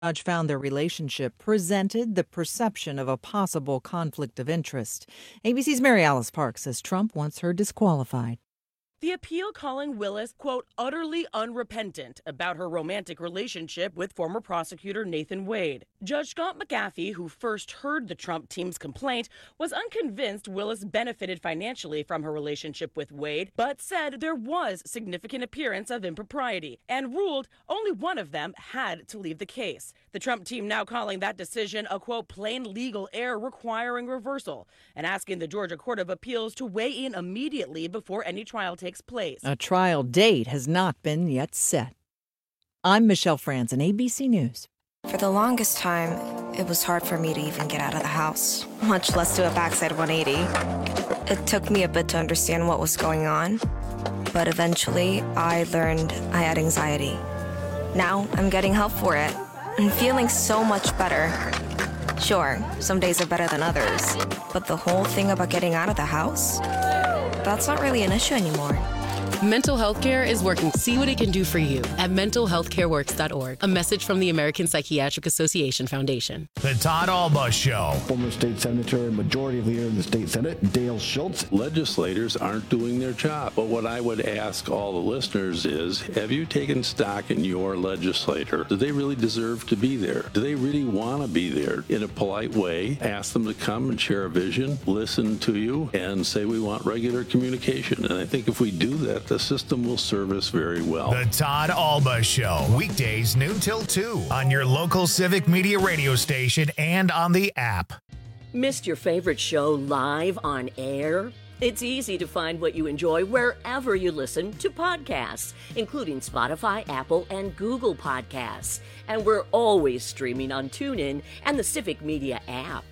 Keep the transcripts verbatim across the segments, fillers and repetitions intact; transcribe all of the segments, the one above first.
Judge found their relationship presented the perception of a possible conflict of interest. A B C's Mary Alice Park says Trump wants her disqualified. The appeal calling Willis, quote, utterly unrepentant about her romantic relationship with former prosecutor Nathan Wade. Judge Scott McAfee, who first heard the Trump team's complaint, was unconvinced Willis benefited financially from her relationship with Wade, but said there was significant appearance of impropriety and ruled only one of them had to leave the case. The Trump team now calling that decision a, quote, plain legal error requiring reversal and asking the Georgia Court of Appeals to weigh in immediately before any trial takes place. A trial date has not been yet set. I'm Michelle Franzen, A B C News. For the longest time, it was hard for me to even get out of the house, much less do a backside one eighty. It took me a bit to understand what was going on, but eventually I learned I had anxiety. Now I'm getting help for it and feeling so much better. Sure, some days are better than others, but the whole thing about getting out of the house, that's not really an issue anymore. Mental health care is working. See what it can do for you at mental health care works dot org. A message from the American Psychiatric Association Foundation. The Todd Alba Show. Former state senator and majority leader in the state Senate, Dale Schultz. Legislators aren't doing their job. But what I would ask all the listeners is, have you taken stock in your legislator? Do they really deserve to be there? Do they really want to be there? In a polite way, ask them to come and share a vision, listen to you, and say we want regular communication. And I think if we do that, the system will serve us very well. The Todd Alba Show, weekdays noon till two on your local Civic Media radio station and on the app. Missed your favorite show live on air? It's easy to find what you enjoy wherever you listen to podcasts, including Spotify, Apple, and Google Podcasts. And we're always streaming on TuneIn and the Civic Media app.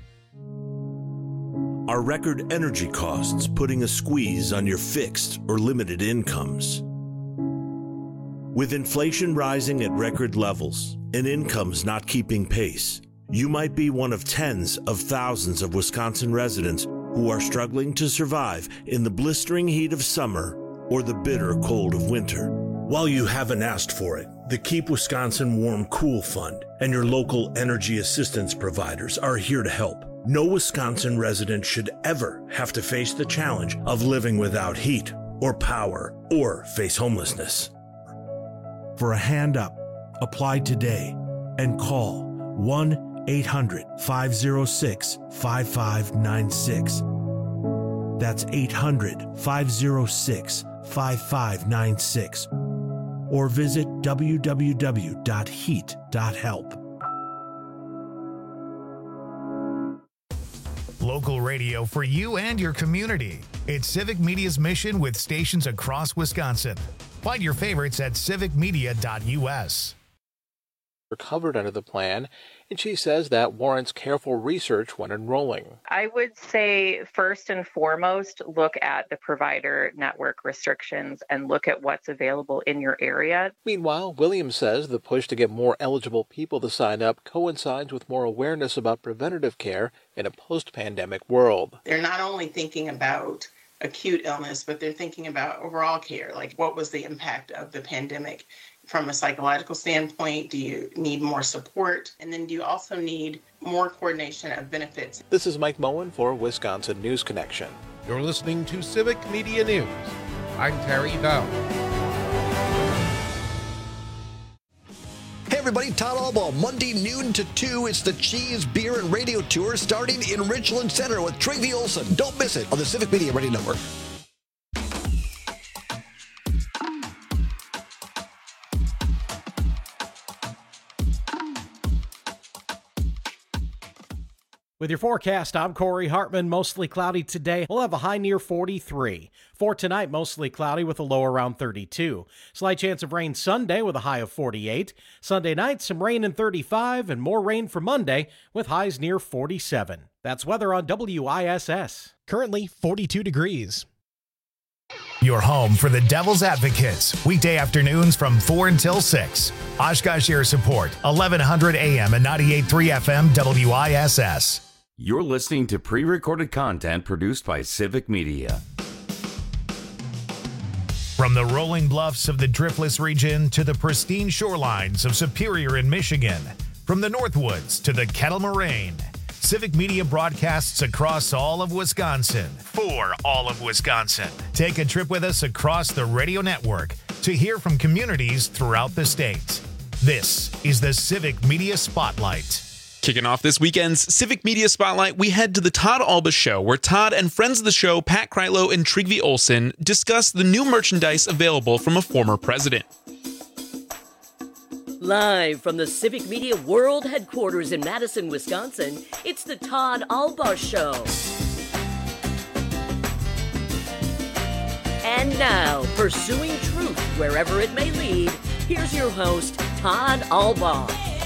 Are record energy costs putting a squeeze on your fixed or limited incomes? With inflation rising at record levels and incomes not keeping pace, you might be one of tens of thousands of Wisconsin residents who are struggling to survive in the blistering heat of summer or the bitter cold of winter. While you haven't asked for it, the Keep Wisconsin Warm Cool Fund and your local energy assistance providers are here to help. No Wisconsin resident should ever have to face the challenge of living without heat or power or face homelessness. For a hand up, apply today and call one eight hundred, five oh six, five five nine six. That's eight hundred, five oh six, five five nine six. Or visit w w w dot heat dot help. Local radio for you and your community. It's Civic Media's mission with stations across Wisconsin. Find your favorites at civic media dot u s. Are covered under the plan, and she says that warrants careful research when enrolling. I would say first and foremost, look at the provider network restrictions and look at what's available in your area. Meanwhile, Williams says the push to get more eligible people to sign up coincides with more awareness about preventative care in a post-pandemic world. They're not only thinking about acute illness, but they're thinking about overall care, like what was the impact of the pandemic from a psychological standpoint? Do you need more support? And then do you also need more coordination of benefits? This is Mike Moen for Wisconsin News Connection. You're listening to Civic Media News. I'm Terry Dow. Hey everybody, Todd Alba, Monday noon to two. It's the Cheese, Beer, and Radio Tour starting in Richland Center with Travie Olson. Don't miss it on the Civic Media Radio Network. With your forecast, I'm Corey Hartman. Mostly cloudy today. We'll have a high near forty-three. For tonight, mostly cloudy with a low around thirty-two. Slight chance of rain Sunday with a high of forty-eight. Sunday night, some rain in thirty-five and more rain for Monday with highs near forty-seven. That's weather on W I S S. Currently forty-two degrees. Your home for the Devil's Advocates, weekday afternoons from four until six. Oshkosh Air Support, eleven hundred A M and ninety-eight point three F M W I S S. You're listening to pre-recorded content produced by Civic Media. From the rolling bluffs of the Driftless region to the pristine shorelines of Superior in Michigan, From the Northwoods to the Kettle Moraine, Civic Media broadcasts across all of Wisconsin for all of Wisconsin. Take a trip with us across the radio network to hear from communities throughout the state. This is the Civic Media Spotlight. Kicking off this weekend's Civic Media Spotlight, we head to the Todd Alba Show, where Todd and friends of the show, Pat Kreitlow and Trygve Olsen, discuss the new merchandise available from a former president. Live from the Civic Media World Headquarters in Madison, Wisconsin, it's the Todd Alba Show. And now, pursuing truth wherever it may lead, here's your host, Todd Alba.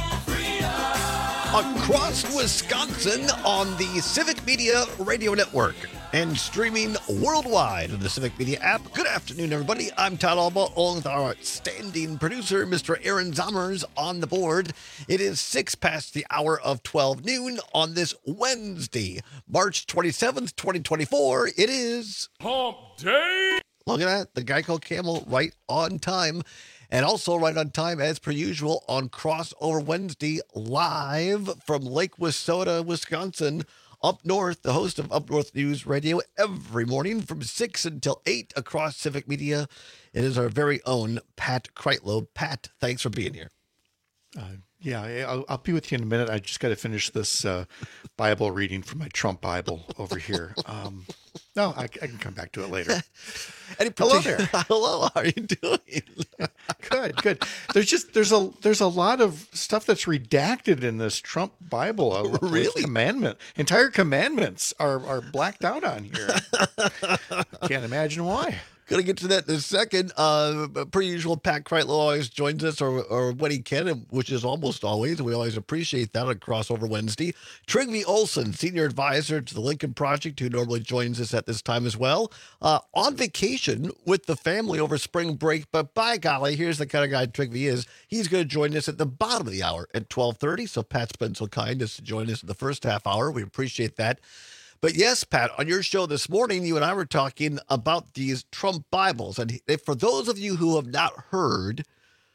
Across Wisconsin on the Civic Media Radio Network and streaming worldwide on the Civic Media app. Good afternoon, everybody. I'm Todd Alba, along with our outstanding producer, Mister Aaron Zommers, on the board. It is six past the hour of twelve noon on this Wednesday, March twenty-seventh, twenty twenty-four. It is Hump Day. Look at that. The Geico Camel right on time. And also right on time, as per usual, on Crossover Wednesday, live from Lake Wissota, Wisconsin, up north, the host of Up North News Radio every morning from six until eight across Civic Media. It is our very own Pat Kreitlow. Pat, thanks for being here. Uh, yeah, I'll, I'll be with you in a minute. I just got to finish this uh, Bible reading from my Trump Bible over here. Um, no, I, I can come back to it later. Any Hello there. Hello, how are you doing? Good, good. There's just there's a there's a lot of stuff that's redacted in this Trump Bible. Uh, really? Commandment, entire commandments are are blacked out on here. Can't imagine why. Going to get to that in a second. Uh, per usual, Pat Kreitlow always joins us, or, or when he can, which is almost always. We always appreciate that on Crossover Wednesday. Trygve Olsen, Senior Advisor to the Lincoln Project, who normally joins us at this time as well. Uh, on vacation with the family over spring break, but by golly, here's the kind of guy Trygve is. He's going to join us at the bottom of the hour at twelve thirty, so Pat's been so kind as to join us in the first half hour. We appreciate that. But yes, Pat, on your show this morning, you and I were talking about these Trump Bibles. And for those of you who have not heard,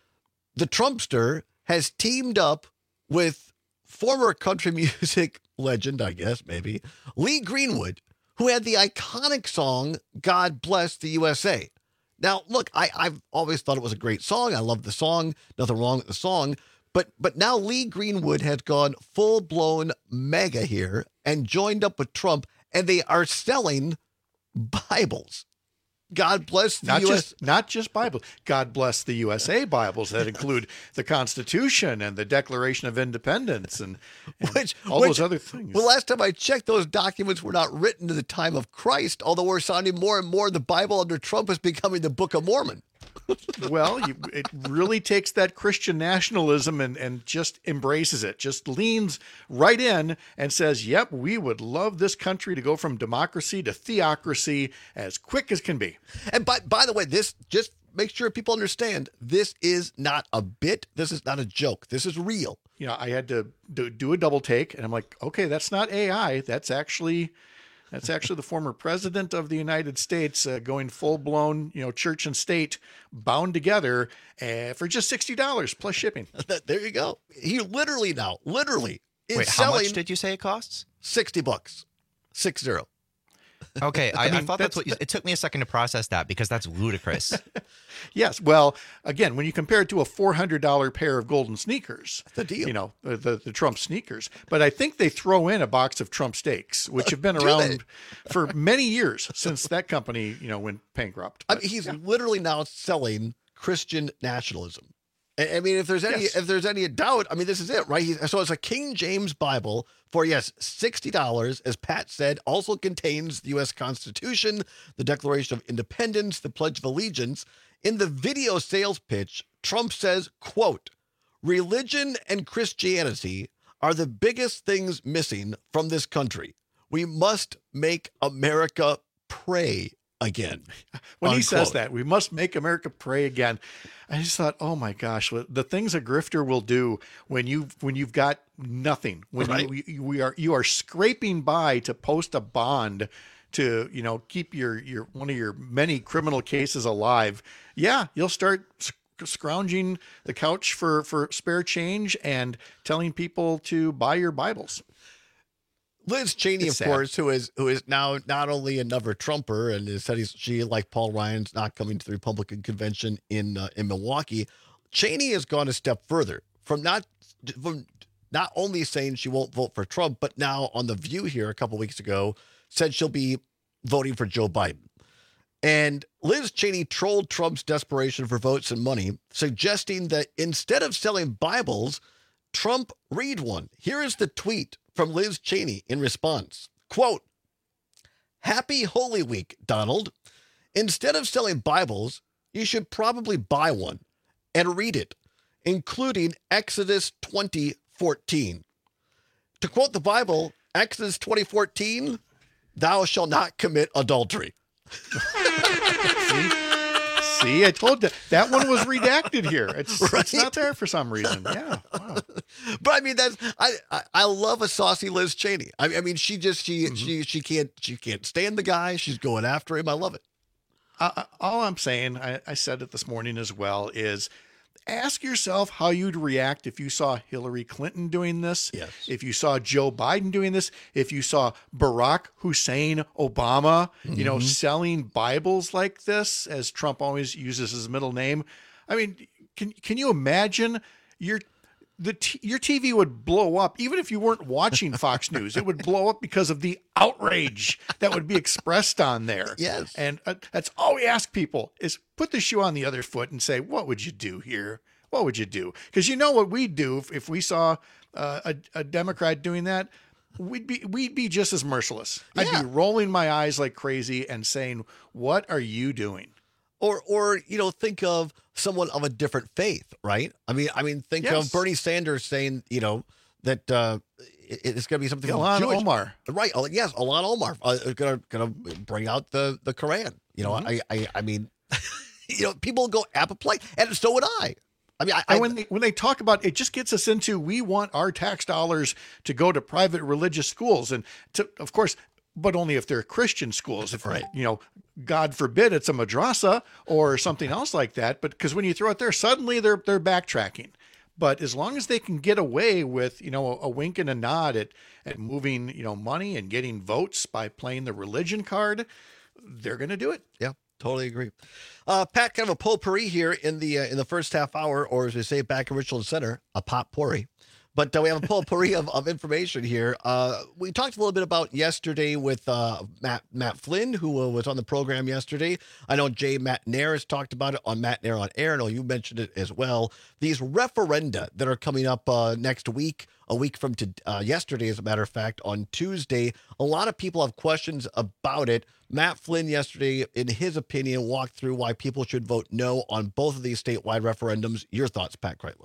the Trumpster has teamed up with former country music legend, I guess, maybe, Lee Greenwood, who had the iconic song, God Bless the U S A. Now, look, I, I've always thought it was a great song. I love the song. Nothing wrong with the song. But but now Lee Greenwood has gone full-blown mega here and joined up with Trump, and they are selling Bibles. God bless the not U S just not just Bibles. God bless the U S A Bibles that include the Constitution and the Declaration of Independence and, and which, all which, those other things. Well, last time I checked, those documents were not written to the time of Christ, although we're sounding more and more the Bible under Trump is becoming the Book of Mormon. Well, you, it really takes that Christian nationalism and, and just embraces it, just leans right in and says, yep, we would love this country to go from democracy to theocracy as quick as can be. And by, by the way, this just make sure people understand, this is not a bit. This is not a joke. This is real. You know, I had to do, do a double take and I'm like, okay, that's not A I. That's actually... That's actually the former president of the United States uh, going full-blown, you know, church and state bound together uh, for just sixty dollars plus shipping. There you go. He literally now, literally is Wait, selling... how much did you say it costs? sixty bucks. Six zero. Okay, I, I mean, I thought that's, that's what you, it took me a second to process that because that's ludicrous. Yes, well, again, when you compare it to a four hundred dollars pair of golden sneakers, the deal, you know, the, the the Trump sneakers. But I think they throw in a box of Trump steaks, which have been Do around they? for many years since that company, you know, went bankrupt. I mean, he's yeah. literally now selling Christian nationalism. I mean, if there's any Yes. if there's any doubt, I mean, this is it, right? He's, so it's a King James Bible for, yes, sixty dollars, as Pat said, also contains the U S Constitution, the Declaration of Independence, the Pledge of Allegiance. In the video sales pitch, Trump says, quote, religion and Christianity are the biggest things missing from this country. We must make America pray again. When he Unquote. says that, we must make America pray again. I just thought, oh my gosh, the things a grifter will do when you when you've got nothing, when Right. you, you we are you are scraping by to post a bond to, you know, keep your your one of your many criminal cases alive. Yeah, you'll start scrounging the couch for, for spare change and telling people to buy your Bibles. Liz Cheney, It's of sad. course, who is who is now not only another Trumper and has said he's, she, like Paul Ryan's, not coming to the Republican convention in uh, in Milwaukee. Cheney has gone a step further from not from not only saying she won't vote for Trump, but now on The View here a couple weeks ago said she'll be voting for Joe Biden. And Liz Cheney trolled Trump's desperation for votes and money, suggesting that instead of selling Bibles, Trump read one. Here is the tweet from Liz Cheney in response. Quote, "Happy Holy Week, Donald. Instead of selling Bibles, you should probably buy one and read it, including Exodus twenty fourteen. To quote the Bible, Exodus twenty fourteen, thou shalt not commit adultery." See? See, I told you that one was redacted here. It's, Right? it's not there for some reason. Yeah. Wow. But I mean, that's I, I I love a saucy Liz Cheney. I, I mean, she just she Mm-hmm. she she can't she can't stand the guy. She's going after him. I love it. Uh, all I'm saying, I, I said it this morning as well, is ask yourself how you'd react if you saw Hillary Clinton doing this, yes. if you saw Joe Biden doing this, if you saw Barack Hussein Obama, mm-hmm. you know, selling Bibles like this, as Trump always uses his middle name. I mean, can can you imagine your the t- your T V would blow up even if you weren't watching Fox News. It would blow up because of the outrage that would be expressed on there. Yes. And uh, that's all we ask people is put the shoe on the other foot and say, what would you do here? What would you do? Because you know what we'd do if, if we saw uh, a, a Democrat doing that? We'd be we'd be just as merciless. Yeah. I'd be rolling my eyes like crazy and saying, what are you doing? Or, or you know, think of someone of a different faith, right? I mean, I mean, think Yes. of Bernie Sanders saying, you know, that uh, it, it's going to be something. Ilhan Jewish. Omar, right? Oh, yes, Ilhan Omar, uh, going to going to bring out the the Quran. You know, Mhm. I, I I mean, you know, people go apoplectic, and so would I. I mean, I, I and when they, when they talk about it, just gets us into we want our tax dollars to go to private religious schools, and to, of course, but only if they're Christian schools. If Right. you know, God forbid, it's a madrasa or something else like that. But because when you throw it there, suddenly they're they're backtracking. But as long as they can get away with, you know, a, a wink and a nod at at moving, you know, money and getting votes by playing the religion card, they're going to do it. Yeah, totally agree. Uh, Pat, kind of a potpourri here in the uh, in the first half hour, or as we say back in Richland Center, a potpourri. But uh, we have a potpourri of, of information here. Uh, we talked a little bit about yesterday with uh, Matt Matt Flynn, who uh, was on the program yesterday. I know Jay Matt Nair has talked about it on Matt Nair on Air. I know you mentioned it as well. These referenda that are coming up uh, next week, a week from to, uh, yesterday, as a matter of fact, on Tuesday. A lot of people have questions about it. Matt Flynn yesterday, in his opinion, walked through why people should vote no on both of these statewide referendums. Your thoughts, Pat Kreitlow?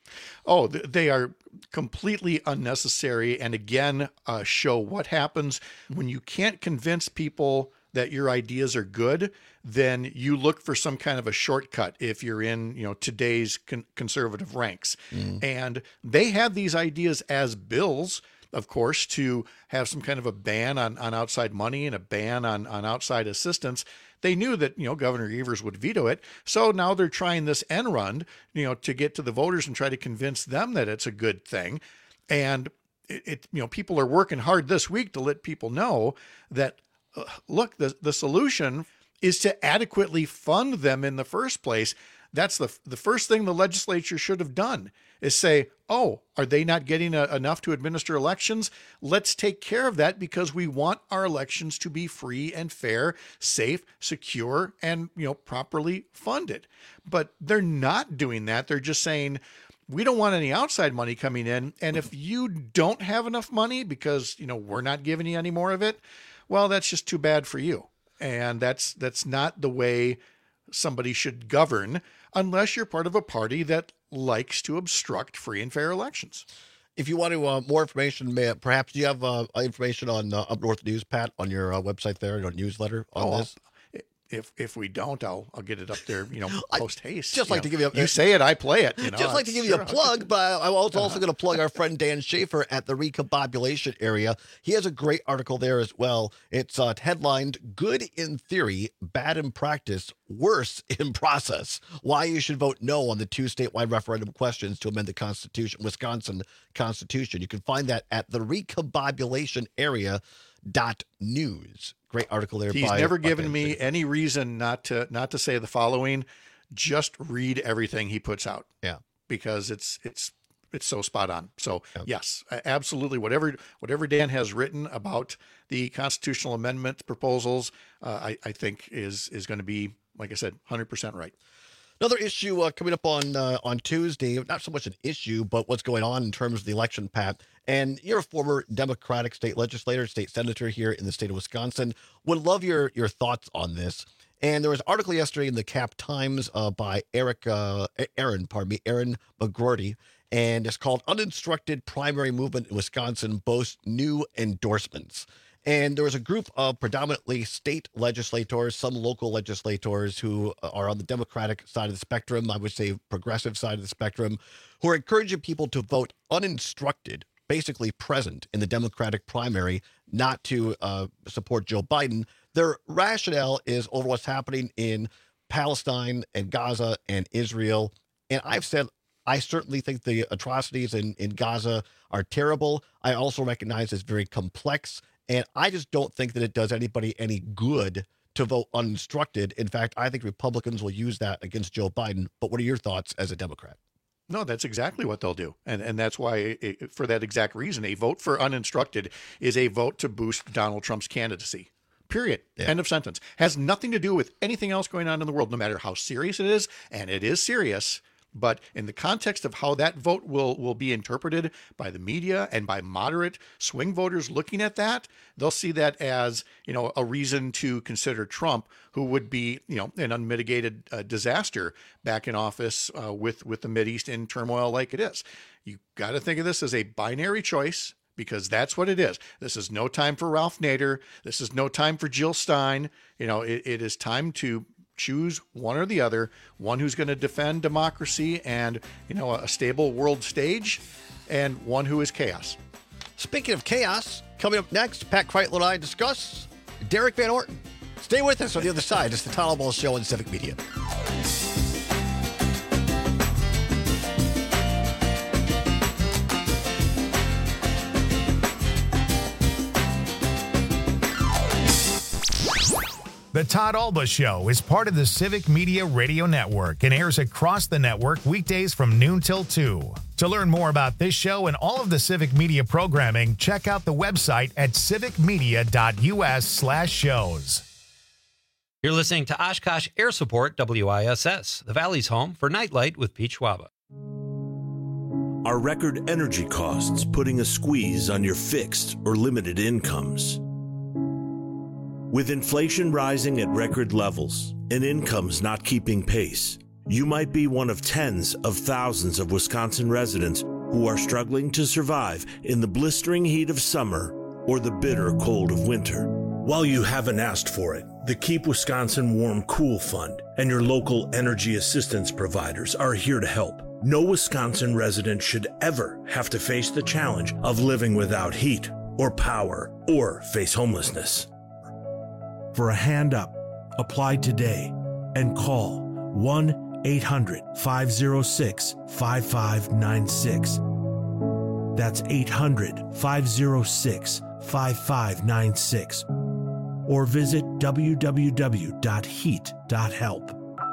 Oh, th- they are completely unnecessary. And again, uh, show what happens when you can't convince people that your ideas are good, then you look for some kind of a shortcut if you're in, you know, today's con- conservative ranks. Mm. And they had these ideas as bills, of course, to have some kind of a ban on, on outside money and a ban on, on outside assistance. They knew that, you know, Governor Evers would veto it. So now they're trying this end run, you know, to get to the voters and try to convince them that it's a good thing. And it, it you know, people are working hard this week to let people know that, uh, look, the, the solution is to adequately fund them in the first place. That's the the first thing the legislature should have done is say, oh, are they not getting a, enough to administer elections? Let's take care of that because we want our elections to be free and fair, safe, secure, and, you know, properly funded. But they're not doing that. They're just saying, we don't want any outside money coming in. And if you don't have enough money because, you know, we're not giving you any more of it, well, that's just too bad for you. And that's that's not the way somebody should govern unless you're part of a party that likes to obstruct free and fair elections. If you want to uh, more information, may, perhaps you have uh, information on uh, Up North News, Pat, on your uh, website there, your newsletter on Oh, this. if if we don't, I'll I'll get it up there, you know, post haste. Just like know. to give you a, you say it, I play it. You know, just like to give you a plug, but I'm also, also going to plug our friend Dan Schaefer at the Recombobulation area. He has a great article there as well. It's uh, headlined "Good in Theory, Bad in Practice, Worse in Process: Why You Should Vote No on the Two Statewide Referendum Questions to Amend the Constitution, Wisconsin Constitution." You can find that at the Recombobulation area dot news. Great article there. He's by, never by given Dan me Schaefer. any reason not to not to say the following. Just read everything he puts out. Yeah, because it's it's it's so spot on. So yeah. yes, absolutely. Whatever whatever Dan has written about the constitutional amendment proposals, uh, I I think is is going to be, like I said, one hundred percent right. Another issue uh, coming up on uh, on Tuesday, not so much an issue, but what's going on in terms of the election, Pat. And you're a former Democratic state legislator, state senator here in the state of Wisconsin. Would love your your thoughts on this. And there was an article yesterday in the Cap Times uh, by Eric, uh, Aaron, pardon me, Aaron McGroarty, and it's called "Uninstructed Primary Movement in Wisconsin Boasts New Endorsements." And there was a group of predominantly state legislators, some local legislators who are on the Democratic side of the spectrum, I would say progressive side of the spectrum, who are encouraging people to vote uninstructed, basically present in the Democratic primary, not to uh, support Joe Biden. Their rationale is over what's happening in Palestine and Gaza and Israel. And I've said, I certainly think the atrocities in, in Gaza are terrible. I also recognize it's very complex. And I just don't think that it does anybody any good to vote uninstructed. In fact, I think Republicans will use that against Joe Biden. But what are your thoughts as a Democrat? No, that's exactly what they'll do. And and that's why, it, for that exact reason, a vote for uninstructed is a vote to boost Donald Trump's candidacy. Period. Yeah. End of sentence. Has nothing to do with anything else going on in the world, no matter how serious it is. And it is serious. But in the context of how that vote will, will be interpreted by the media and by moderate swing voters looking at that, they'll see that as, you know, a reason to consider Trump, who would be, you know, an unmitigated uh, disaster back in office uh, with, with the Mideast in turmoil like it is. You got to think of this as a binary choice, because that's what it is. This is no time for Ralph Nader. This is no time for Jill Stein. You know, it, it is time to choose one or the other, one who's going to defend democracy and, you know, a stable world stage, and one who is chaos. Speaking of chaos, coming up next, Pat Kreitler and I discuss Derek Van Orton. Stay with us on the other side. It's the Todd Albaugh Show on Civic Media. The Todd Albaugh Show is part of the Civic Media Radio Network and airs across the network weekdays from noon till two. To learn more about this show and all of the Civic Media programming, check out the website at civicmedia.us slash shows. You're listening to Oshkosh Air Support W I S S, the Valley's home for Nightlight with Pete Schwaba. Are record energy costs putting a squeeze on your fixed or limited incomes? With inflation rising at record levels and incomes not keeping pace, you might be one of tens of thousands of Wisconsin residents who are struggling to survive in the blistering heat of summer or the bitter cold of winter. While you haven't asked for it, the Keep Wisconsin Warm Cool Fund and your local energy assistance providers are here to help. No Wisconsin resident should ever have to face the challenge of living without heat or power or face homelessness. For a hand up, apply today and call one eight hundred, five oh six, five five nine six. That's eight hundred, five oh six, five five nine six. Or visit w w w dot heat dot help.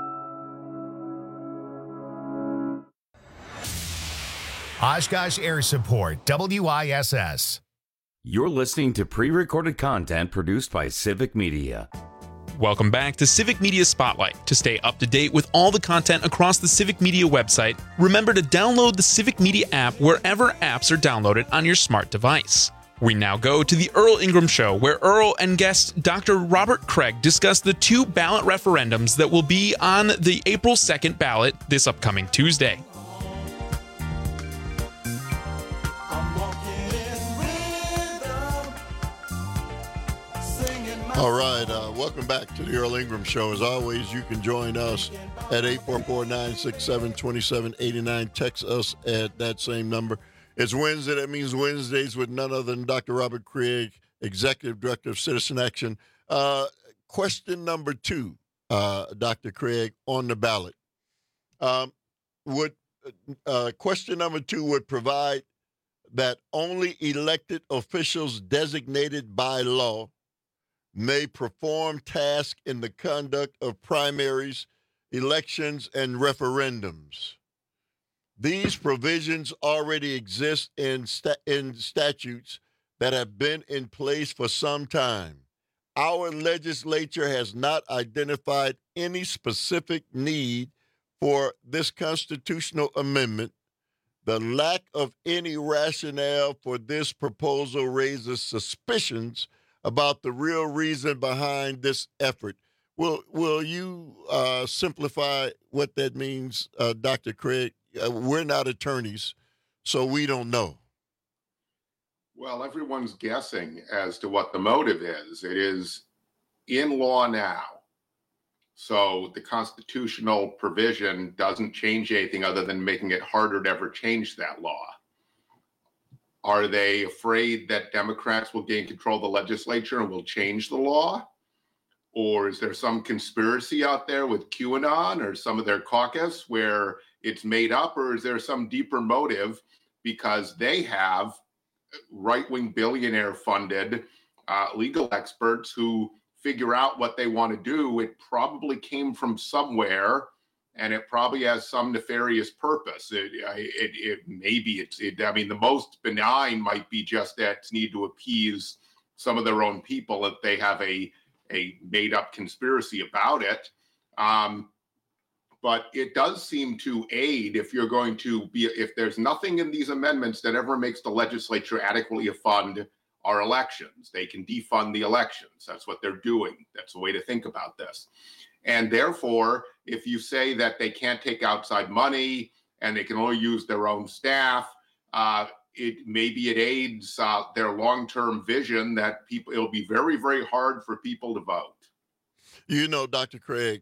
Oshkosh Air Support, W I S S. You're listening to pre-recorded content produced by Civic Media. Welcome back to Civic Media Spotlight. To stay up to date with all the content across the Civic Media website, remember to download the Civic Media app wherever apps are downloaded on your smart device. We now go to the Earl Ingram Show, where Earl and guest Doctor Robert Craig discuss the two ballot referendums that will be on the April second ballot this upcoming Tuesday. All right, uh, welcome back to the Earl Ingram Show. As always, you can join us at eight four four, nine six seven, two seven eight nine. Text us at that same number. It's Wednesday. That means Wednesdays with none other than Doctor Robert Craig, Executive Director of Citizen Action. Uh, question number two, uh, Doctor Craig, on the ballot. Um, would uh, question number two would provide that only elected officials designated by law may perform tasks in the conduct of primaries, elections, and referendums. These provisions already exist in, sta- in statutes that have been in place for some time. Our legislature has not identified any specific need for this constitutional amendment. The lack of any rationale for this proposal raises suspicions about the real reason behind this effort. Will will you uh, simplify what that means, uh, Doctor Craig? Uh, we're not attorneys, so we don't know. Well, everyone's guessing as to what the motive is. It is in law now. So the constitutional provision doesn't change anything other than making it harder to ever change that law. Are they afraid that Democrats will gain control of the legislature and will change the law? Or is there some conspiracy out there with QAnon or some of their caucus where it's made up? Or is there some deeper motive because they have right-wing billionaire-funded uh, legal experts who figure out what they want to do? It probably came from somewhere, and it probably has some nefarious purpose. It, it, it maybe it's. It, I mean, the most benign might be just that it's need to appease some of their own people if they have a a made-up conspiracy about it. Um, but it does seem to aid if you're going to be. If there's nothing in these amendments that ever makes the legislature adequately fund our elections, they can defund the elections. That's what they're doing. That's the way to think about this. And therefore, if you say that they can't take outside money and they can only use their own staff, uh, it maybe it aids uh, their long-term vision that people it'll be very, very hard for people to vote. You know, Doctor Craig,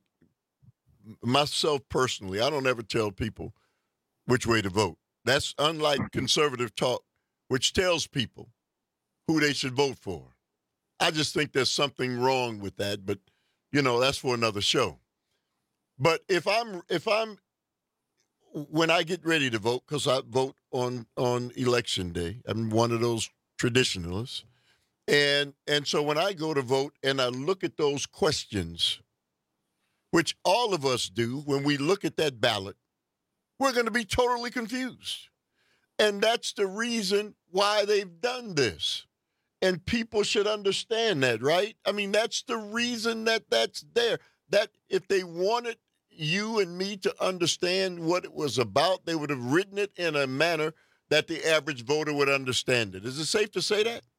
myself personally, I don't ever tell people which way to vote. That's unlike conservative talk, which tells people who they should vote for. I just think there's something wrong with that, but you know, that's for another show. But if I'm, if I'm, when I get ready to vote, because I vote on, on election day, I'm one of those traditionalists. And, and so when I go to vote and I look at those questions, which all of us do when we look at that ballot, we're going to be totally confused. And that's the reason why they've done this. And people should understand that, right? I mean, that's the reason that that's there. That if they wanted you and me to understand what it was about, they would have written it in a manner that the average voter would understand it. Is it safe to say that?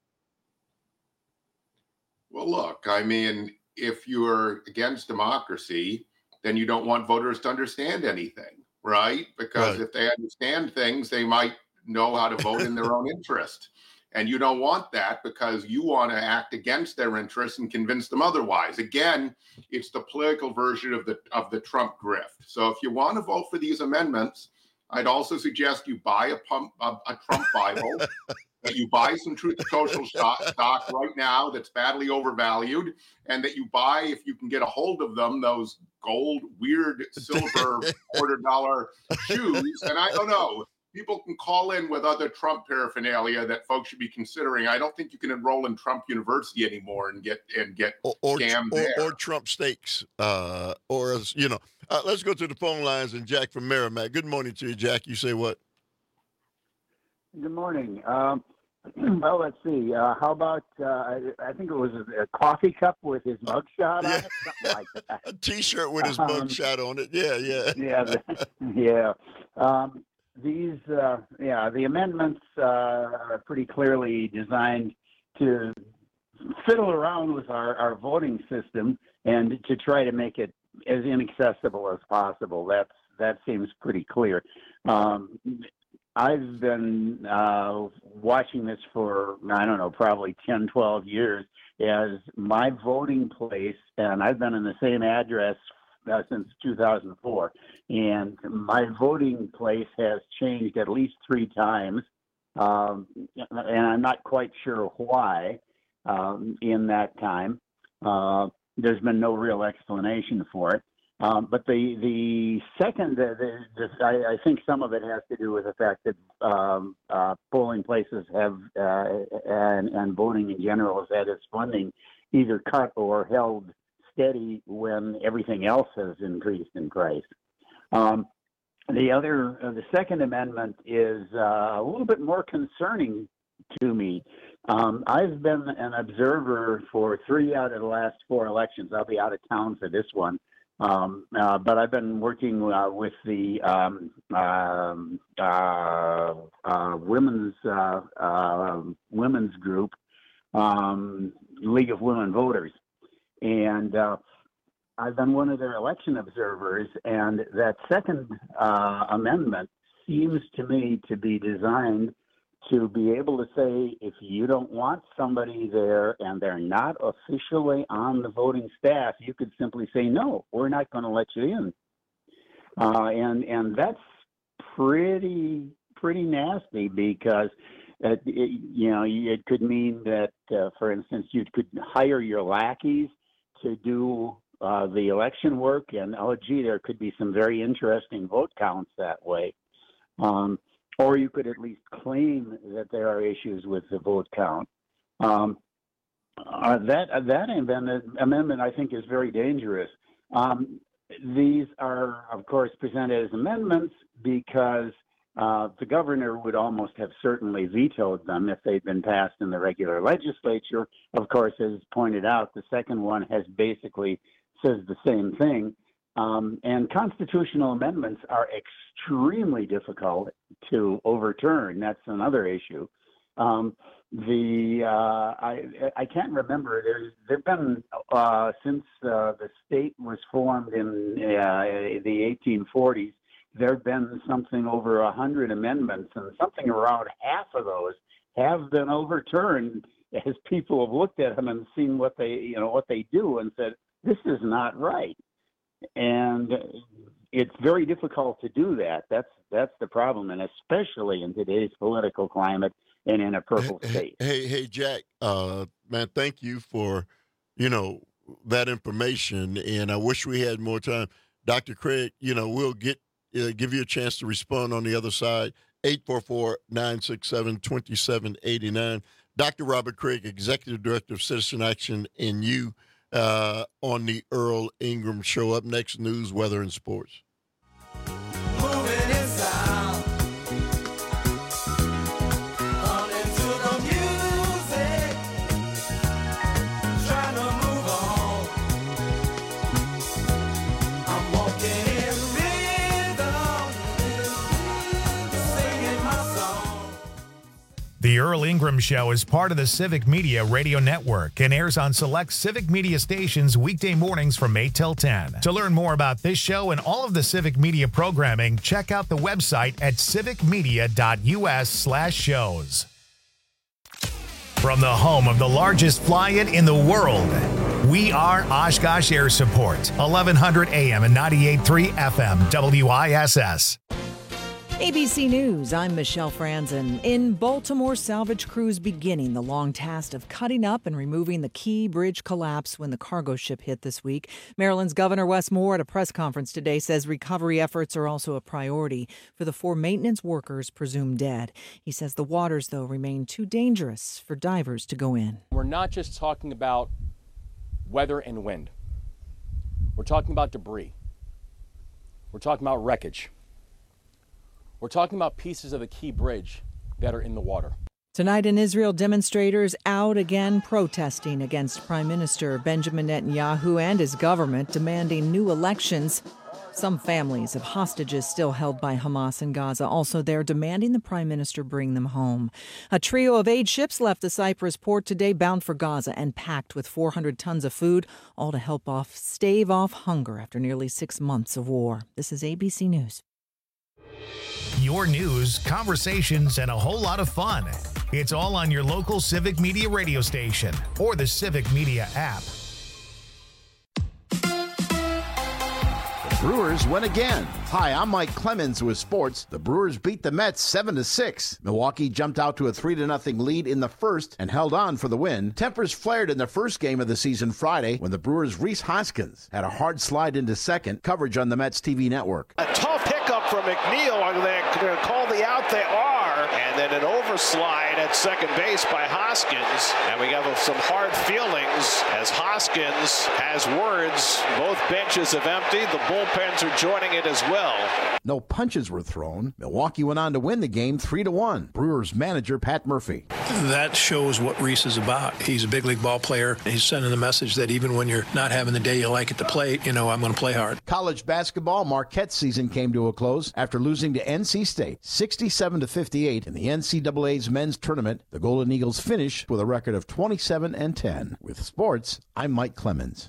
Well, look, I mean, if you're against democracy, then you don't want voters to understand anything, right? Because right. if they understand things, they might know how to vote in their own interest. And you don't want that because you want to act against their interests and convince them otherwise. Again, it's the political version of the of the Trump grift. So if you want to vote for these amendments, I'd also suggest you buy a, pump, a, a Trump Bible, that you buy some Truth Social stock, stock right now that's badly overvalued, and that you buy, if you can get a hold of them, those gold, weird, silver, quarter dollar shoes. And I don't know. People can call in with other Trump paraphernalia that folks should be considering. I don't think you can enroll in Trump University anymore and get and get or, or, scammed or, there. Or Trump steaks, uh, or as you know. Uh, let's go to the phone lines and Jack from Merrimack. Good morning to you, Jack. You say what? Good morning. Um, well, let's see. Uh, how about uh, I, I think it was a, a coffee cup with his mugshot on yeah. it, something like that. A T-shirt with his um, mugshot on it. Yeah, yeah, yeah, yeah. Um, These, uh, yeah, the amendments uh, are pretty clearly designed to fiddle around with our, our voting system and to try to make it as inaccessible as possible. That's that seems pretty clear. Um, I've been uh, watching this for, I don't know, probably ten, twelve years, as my voting place, and I've been in the same address uh, since two thousand four, and my voting place has changed at least three times, um, and I'm not quite sure why um, in that time. Uh, there's been no real explanation for it. Um, but the the second, the, the, the, I, I think some of it has to do with the fact that um, uh, polling places have uh, and, and voting in general has had its funding either cut or held steady when everything else has increased in price. Um, the other, uh, the Second Amendment is uh, a little bit more concerning to me. Um, I've been an observer for three out of the last four elections. I'll be out of town for this one. Um, uh, but I've been working uh, with the um, um, uh, uh, women's uh, uh, women's group, um, League of Women Voters, and uh, I've been one of their election observers. And that Second uh, Amendment seems to me to be designed to be able to say, if you don't want somebody there and they're not officially on the voting staff, you could simply say, no, we're not going to let you in. Uh, and and that's pretty pretty nasty because, it, it, you know, it could mean that, uh, for instance, you could hire your lackeys to do uh, the election work. And, oh, gee, there could be some very interesting vote counts that way. Um, Or you could at least claim that there are issues with the vote count. Um, uh, that uh, that amendment, amendment, I think, is very dangerous. Um, these are, of course, presented as amendments because uh, the governor would almost have certainly vetoed them if they'd been passed in the regular legislature. Of course, as pointed out, the second one has basically says the same thing. Um, and constitutional amendments are extremely difficult to overturn. That's another issue. Um, the uh, I I can't remember. There's there've been uh, since uh, the state was formed in uh, the eighteen forties. There've been something over a hundred amendments, and something around half of those have been overturned as people have looked at them and seen what they you know what they do and said, this is not right. And it's very difficult to do that. That's that's the problem, and especially in today's political climate and in a purple state. Hey, hey, Jack, uh, man, thank you for, you know, that information, and I wish we had more time. Doctor Craig, you know, we'll get uh, give you a chance to respond on the other side. eight four four, nine six seven, two seven eight nine. Doctor Robert Craig, Executive Director of Citizen Action, and you. Uh, on the Earl Ingram Show. Up next, news, weather, and sports. Moving in sound. Running to the music. Trying to move on. I'm walking in rhythm. Singing my song. The Earl Ingram Show is part of the Civic Media Radio Network and airs on select Civic Media stations weekday mornings from eight till ten. To learn more about this show and all of the Civic Media programming, check out the website at civicmedia.us slash shows. From the home of the largest fly-in in the world, we are Oshkosh Air Support, eleven hundred A M and ninety-eight point three F M, W I S S. A B C News, I'm Michelle Franzen. In Baltimore, salvage crews beginning the long task of cutting up and removing the Key Bridge collapse when the cargo ship hit this week. Maryland's Governor Wes Moore at a press conference today says recovery efforts are also a priority for the four maintenance workers presumed dead. He says the waters, though, remain too dangerous for divers to go in. We're not just talking about weather and wind. We're talking about debris. We're talking about wreckage. We're talking about pieces of the Key Bridge that are in the water. Tonight in Israel, demonstrators out again protesting against Prime Minister Benjamin Netanyahu and his government, demanding new elections. Some families of hostages still held by Hamas in Gaza also there, demanding the Prime Minister bring them home. A trio of aid ships left the Cyprus port today, bound for Gaza and packed with four hundred tons of food, all to help off stave off hunger after nearly six months of war. This is A B C News. Your news, conversations, and a whole lot of fun. It's all on your local Civic Media radio station or the Civic Media app. Brewers win again. Hi, I'm Mike Clemens with sports. The Brewers beat the Mets seven to six. Milwaukee jumped out to a three to nothing lead in the first and held on for the win. Tempers flared in the first game of the season Friday when the Brewers' Rhys Hoskins had a hard slide into second. Coverage on the Mets T V network. A tough hiccup from McNeil. Are they going to call the out? They are. And then an overslide at second base by Hoskins. And we have some hard feelings as Hoskins has words. Both benches have emptied. The bullpens are joining it as well. No punches were thrown. Milwaukee went on to win the game three to one. Brewers manager Pat Murphy. That shows what Rhys is about. He's a big league ball player. He's sending the message that even when you're not having the day you like at the plate, you know, I'm going to play hard. College basketball, Marquette's season came to a close after losing to N C State sixty-seven to fifty-eight in the N C double A's men's tournament. The Golden Eagles finished with a record of twenty-seven and ten. With sports, I'm Mike Clemens.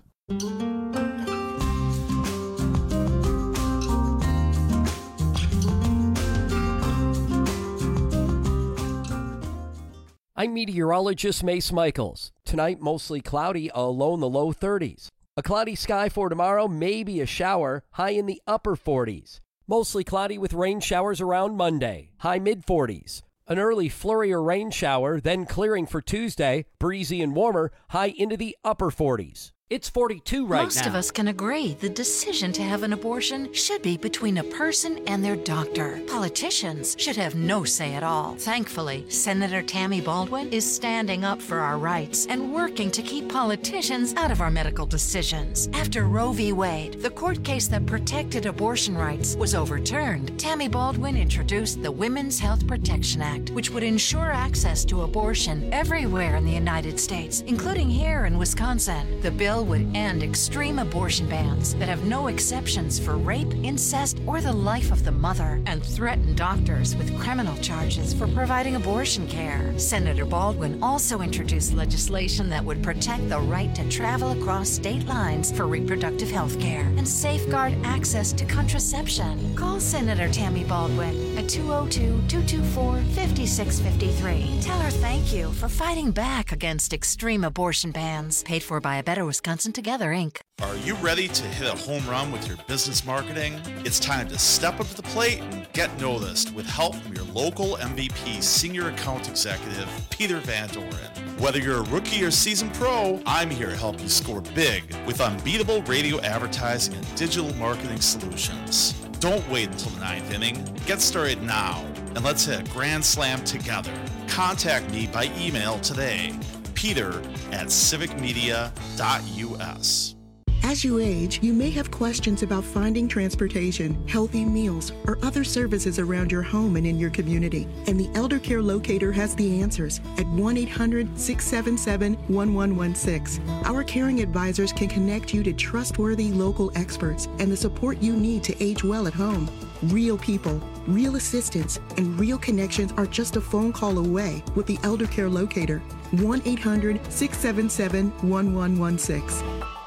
I'm meteorologist Mace Michaels. Tonight, mostly cloudy, a low in the low thirties. A cloudy sky for tomorrow, maybe a shower, high in the upper forties. Mostly cloudy with rain showers around Monday, high mid forties. An early flurry or rain shower, then clearing for Tuesday, breezy and warmer, high into the upper forties. It's forty-two right Most now. of us can agree the decision to have an abortion should be between a person and their doctor. Politicians should have no say at all. Thankfully, Senator Tammy Baldwin is standing up for our rights and working to keep politicians out of our medical decisions. After Roe v. Wade, the court case that protected abortion rights, was overturned, Tammy Baldwin introduced the Women's Health Protection Act, which would ensure access to abortion everywhere in the United States, including here in Wisconsin. The bill would end extreme abortion bans that have no exceptions for rape, incest, or the life of the mother, and threaten doctors with criminal charges for providing abortion care. Senator Baldwin also introduced legislation that would protect the right to travel across state lines for reproductive health care and safeguard access to contraception. Call Senator Tammy Baldwin at two oh two, two two four, five six five three. Tell her thank you for fighting back against extreme abortion bans. Paid for by a Better Wisconsin Together, Incorporated. Are you ready to hit a home run with your business marketing? It's time to step up to the plate and get noticed with help from your local M V P Senior Account Executive, Peter Van Doren. Whether you're a rookie or seasoned pro, I'm here to help you score big with unbeatable radio advertising and digital marketing solutions. Don't wait until the ninth inning. Get started now, and let's hit a grand slam together. Contact me by email today, Peter at civic media dot U S. As you age, you may have questions about finding transportation, healthy meals, or other services around your home and in your community. And the Elder Care Locator has the answers at one eight hundred, six seven seven, one one one six. Our caring advisors can connect you to trustworthy local experts and the support you need to age well at home. Real people, real assistance, and real connections are just a phone call away with the Elder Care Locator. one eight hundred, six seven seven, one one one six.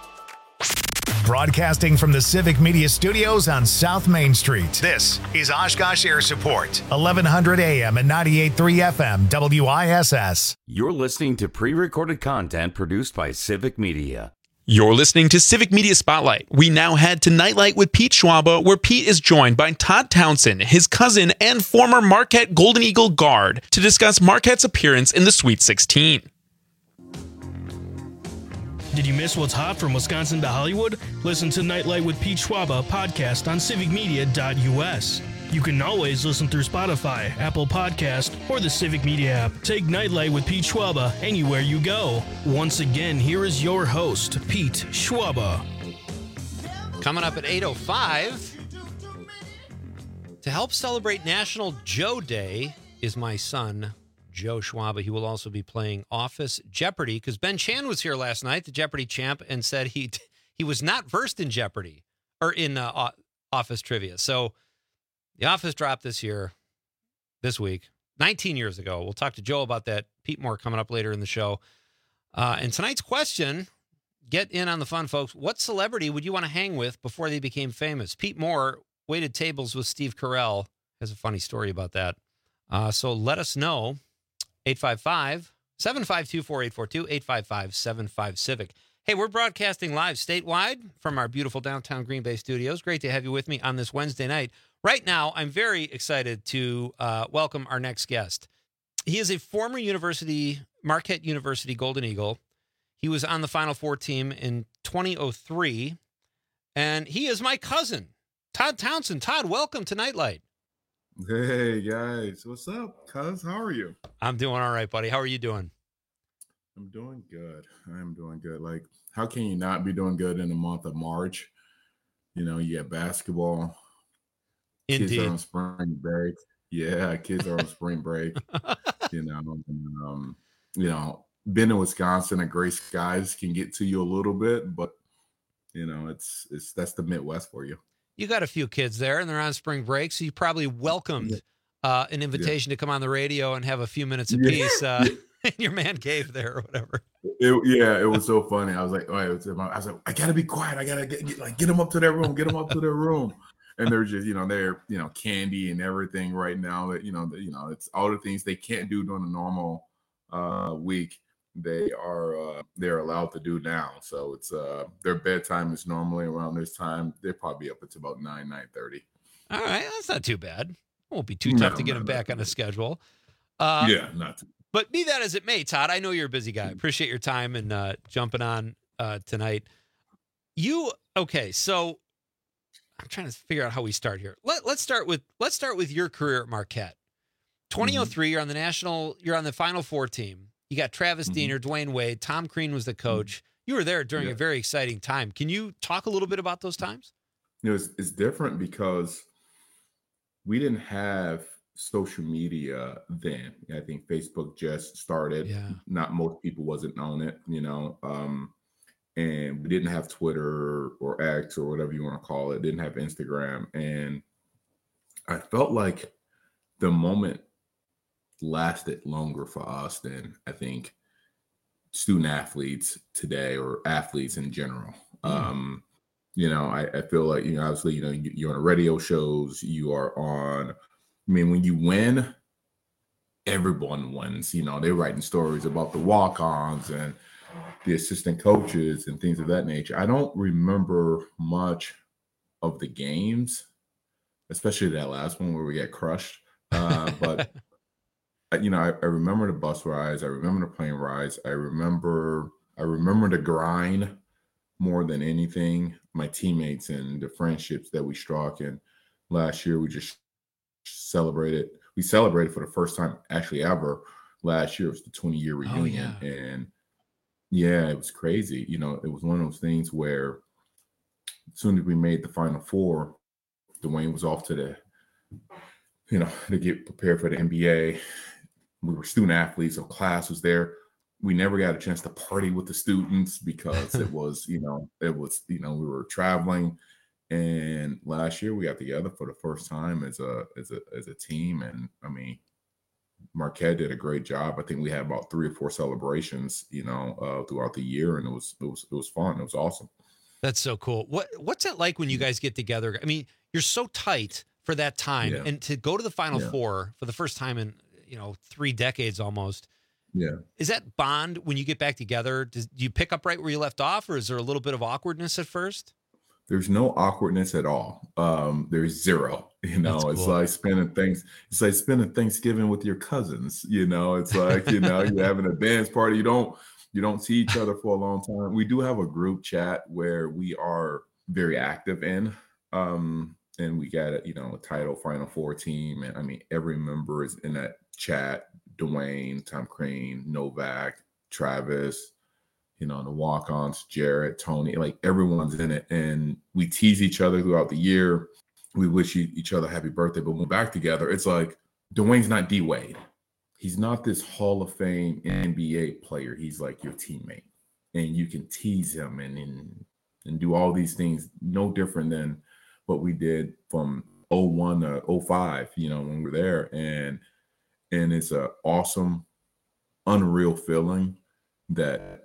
Broadcasting from the Civic Media Studios on South Main Street. This is Oshkosh Air Support, eleven hundred A M and ninety-eight point three F M, W I S S. You're listening to pre-recorded content produced by Civic Media. You're listening to Civic Media Spotlight. We now head to Nightlight with Pete Schwaba, where Pete is joined by Todd Townsend, his cousin and former Marquette Golden Eagle guard, to discuss Marquette's appearance in the Sweet sixteen. Did you miss what's hot from Wisconsin to Hollywood? Listen to Nightlight with Pete Schwaba podcast on civic media dot U S. You can always listen through Spotify, Apple Podcast, or the Civic Media app. Take Nightlight with Pete Schwaba anywhere you go. Once again, here is your host, Pete Schwaba. Coming up at eight oh five, to help celebrate National Joe Day is my son, Joe Schwaba. He will also be playing Office Jeopardy because Ben Chan was here last night, the Jeopardy champ, and said he he was not versed in Jeopardy or in uh, Office trivia. So the Office dropped this year, this week, nineteen years ago. We'll talk to Joe about that. Pete Moore coming up later in the show. Uh, and tonight's question, get in on the fun, folks. What celebrity would you want to hang with before they became famous? Pete Moore waited tables with Steve Carell. Has a funny story about that. Uh, so let us know. eight five five, seven five two, four eight four two, eight five five, seven five Civic. Hey, we're broadcasting live statewide from our beautiful downtown Green Bay studios. Great to have you with me on this Wednesday night. Right now, I'm very excited to uh, welcome our next guest. He is a former university, Marquette University Golden Eagle. He was on the Final Four team in twenty oh three, and he is my cousin, Todd Townsend. Todd, welcome to Nightlight. Hey, guys. What's up, cuz? How are you? I'm doing all right, buddy. How are you doing? I'm doing good. I'm doing good. Like, how can you not be doing good in the month of March? You know, you get basketball. Indeed. Kids are on spring break. Yeah, kids are on spring break. You know, and, um, you know, being in Wisconsin and gray skies can get to you a little bit, but you know, it's it's that's the Midwest for you. You got a few kids there, and they're on spring break, so you probably welcomed uh, an invitation yeah. to come on the radio and have a few minutes apiece yeah. uh, in your man cave there or whatever. It, yeah, it was so funny. I was like, oh, I was, I was like, I gotta be quiet. I gotta get, get like get them up to their room. Get them up to their room. And they're just, you know, they're, you know, candy and everything right now. That you know, that you know, it's all the things they can't do during a normal uh, week. They are uh, they're allowed to do now. So it's uh, their bedtime is normally around this time. They're probably up until about nine nine thirty. All right, that's not too bad. It won't be too tough no, to get no, them back on the schedule. Uh, yeah, not too. But be that as it may, Todd, I know you're a busy guy. Appreciate your time and uh, jumping on uh, tonight. You okay? So I'm trying to figure out how we start here. Let, let's start with let's start with your career at Marquette. twenty oh three, mm-hmm. You're on the national. You're on the Final Four team. You got Travis mm-hmm. Diener, Dwayne Wade, Tom Crean was the coach. You were there during yeah. a very exciting time. Can you talk a little bit about those times? You know, it's, it's different because we didn't have social media then. I think Facebook just started. Yeah. Not most people wasn't on it, you know. Um, and we didn't have Twitter or X or whatever you want to call it. Didn't have Instagram. And I felt like the moment lasted longer for us than I think student athletes today or athletes in general. Mm. Um, you know, I, I feel like, you know, obviously, you know, you, you're on radio shows, you are on, I mean, when you win, everyone wins. You know, they're writing stories about the walk-ons and the assistant coaches and things of that nature. I don't remember much of the games, especially that last one where we got crushed. Uh, but you know, I, I remember the bus rides. I remember the plane rides. I remember, I remember the grind more than anything. My teammates and the friendships that we struck. And last year we just celebrated. We celebrated for the first time actually ever. Last year was the twenty year reunion, oh, yeah. and yeah, it was crazy. You know, it was one of those things where as soon as we made the Final Four, Dwayne was off to the, you know, to get prepared for the N B A. We were student athletes, so class was there. We never got a chance to party with the students because it was, you know, it was, you know, we were traveling. And last year we got together for the first time as a as a as a team. And I mean, Marquette did a great job. I think we had about three or four celebrations, you know, uh, throughout the year, and it was it was it was fun. It was awesome. That's so cool. What what's it like when you guys get together? I mean, you're so tight for that time, Yeah. and to go to the Final Yeah. Four for the first time in, you know, three decades almost. Yeah. Is that bond when you get back together? Does, do you pick up right where you left off, or is there a little bit of awkwardness at first? There's no awkwardness at all. Um, there's zero. You know, That's it's cool. like spending things. It's like spending Thanksgiving with your cousins. You know, it's like you know you're having a dance party. You don't you don't see each other for a long time. We do have a group chat where we are very active in, um, and we got a you know a title Final Four team, and I mean every member is in that chat. Dwayne, Tom Crean, Novak, Travis. You know, the walk-ons, Jarrett, Tony, like everyone's in it. And we tease each other throughout the year. We wish each other happy birthday. But when we're back together, it's like Dwayne's not D Wade. He's not this Hall of Fame N B A player. He's like your teammate. And you can tease him and, and, and do all these things no different than what we did from oh one to oh five, you know, when we were there. And and it's an awesome, unreal feeling that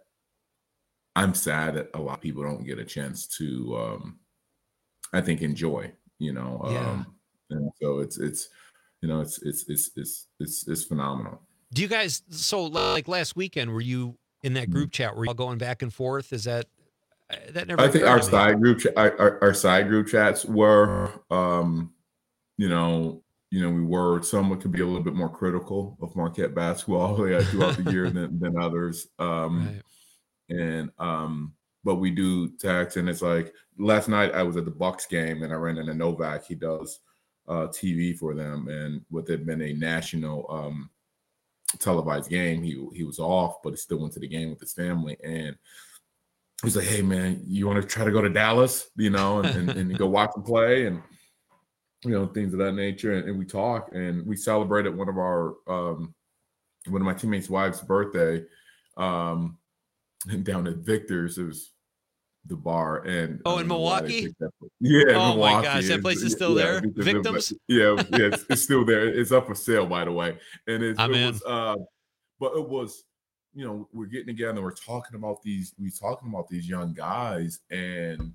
I'm sad that a lot of people don't get a chance to, um, I think, enjoy, you know. Yeah. Um, and so it's, it's, you know, it's, it's, it's, it's, it's, it's phenomenal. Do you guys, so like last weekend, were you in that group chat? Were you all going back and forth? Is that, uh, that never I think occurred our to me. side group, ch- our, our, our side group chats were, um, you know, you know, we were, some could be a little bit more critical of Marquette basketball yeah, throughout the year than, than others. Um, Right. And, um, but we do text, and it's like last night I was at the Bucks game and I ran into Novak. He does uh, T V for them, and with it been a national um, televised game, he he was off, but he still went to the game with his family. And he's like, "Hey man, you want to try to go to Dallas, you know, and, and, and go watch them play, and you know, things of that nature." And, and we talk, and we celebrated one of our um, one of my teammates' wife's birthday. Um, And down at Victor's, it was the bar. And Oh, I in don't know why they Milwaukee? picked that place. Yeah, Oh, my Milwaukee. gosh, that place is still yeah, there? because Victims? It, yeah, yeah, it's, it's still there. It's up for sale, by the way. And it's, I'm it in. was, uh, but it was, you know, we're getting together and we're talking about these, we're talking about these young guys, and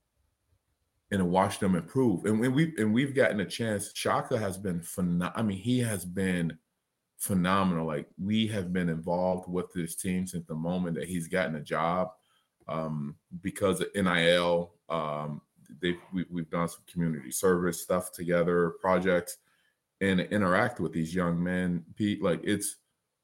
and watch them improve. And when we and we've gotten a chance. Shaka has been phenomenal. I mean, he has been phenomenal. Like, we have been involved with this team since the moment that he's gotten a job, um, because of N I L. Um, they we, we've done some community service stuff together, projects, and interact with these young men. Pete, like it's,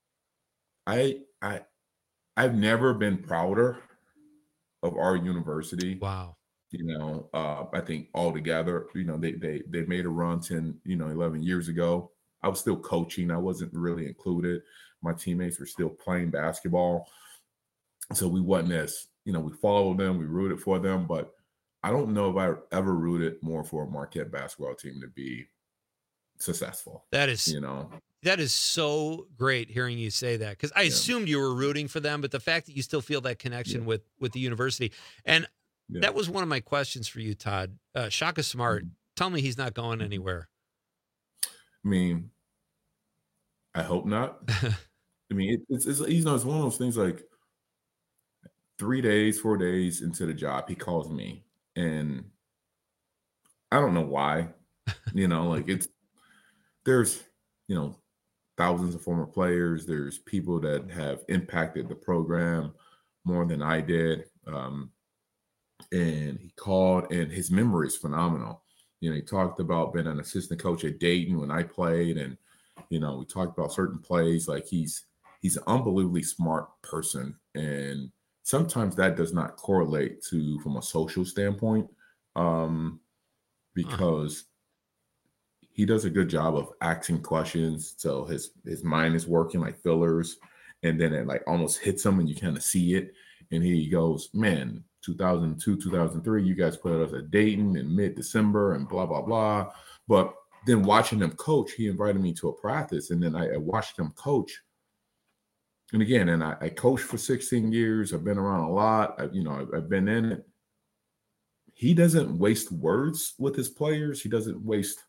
I I I've never been prouder of our university. Wow. You know, uh, I think altogether, you know, they they they made a run ten, you know, eleven years ago. I was still coaching. I wasn't really included. My teammates were still playing basketball. So we wasn't as, you know, we followed them, we rooted for them, but I don't know if I ever rooted more for a Marquette basketball team to be successful. That is, you know, that is so great hearing you say that, because I Yeah. assumed you were rooting for them, but the fact that you still feel that connection with with the university, and Yeah. that was one of my questions for you, Todd. Uh, Shaka Smart, Mm-hmm. tell me he's not going anywhere. I mean, I hope not. I mean, it, it's, it's you know, it's one of those things like three days, four days into the job, he calls me, and I don't know why. You know, like it's there's you know thousands of former players. There's people that have impacted the program more than I did. Um, and he called, and his memory is phenomenal. You know, he talked about being an assistant coach at Dayton when I played, and you know, we talked about certain plays. Like he's he's an unbelievably smart person, and sometimes that does not correlate to from a social standpoint, um, because he does a good job of asking questions. So his his mind is working like fillers, and then it like almost hits him, and you kind of see it, and he goes, "Man, two thousand two, two thousand three, you guys put us at Dayton in mid-December and blah, blah, blah." But then watching him coach, he invited me to a practice, and then I, I watched him coach. And again, and I, I coached for sixteen years. I've been around a lot. I, you know, I've, I've been in it. He doesn't waste words with his players. He doesn't waste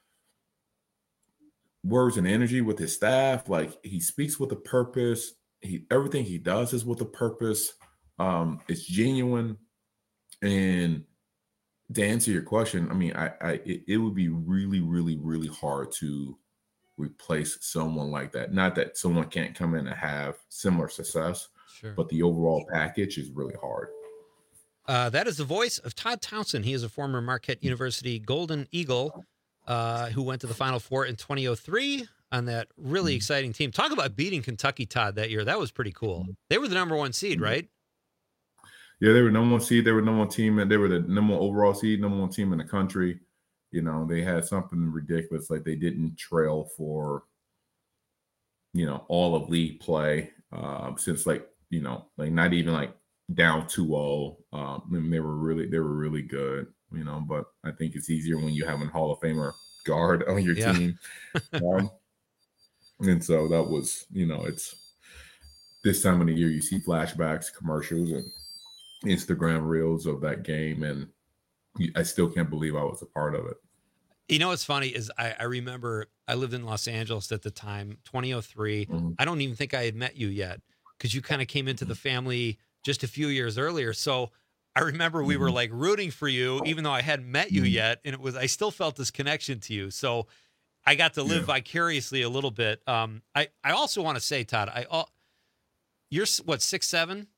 words and energy with his staff. Like, he speaks with a purpose. He everything he does is with a purpose. Um, it's genuine. And to answer your question, I mean, I, I it, it would be really, really, really hard to replace someone like that. Not that someone can't come in and have similar success, Sure. but the overall package is really hard. Uh, that is the voice of Todd Townsend. He is a former Marquette University Golden Eagle uh, who went to the Final Four in twenty oh three on that really exciting team. Talk about beating Kentucky, Todd, that year. That was pretty cool. They were the number one seed, right? Yeah, they were number one seed. They were number one team, and they were the number one overall seed, number one team in the country. You know, they had something ridiculous. Like, they didn't trail for, you know, all of league play um, since, like, you know, like not even like down two oh. Um, and they were really, they were really good, you know, but I think it's easier when you have a Hall of Famer guard on your Yeah. team. um, and so that was, you know, it's this time of the year, you see flashbacks, commercials, and Instagram reels of that game, and I still can't believe I was a part of it. You know what's funny is I, I remember I lived in Los Angeles at the time, twenty oh three. Mm-hmm. I don't even think I had met you yet because you kind of came into the family just a few years earlier. So I remember we were like rooting for you, even though I hadn't met you yet. And it was, I still felt this connection to you. So I got to live yeah. vicariously a little bit. Um, I, I also want to say, Todd, I uh, you're what six seven?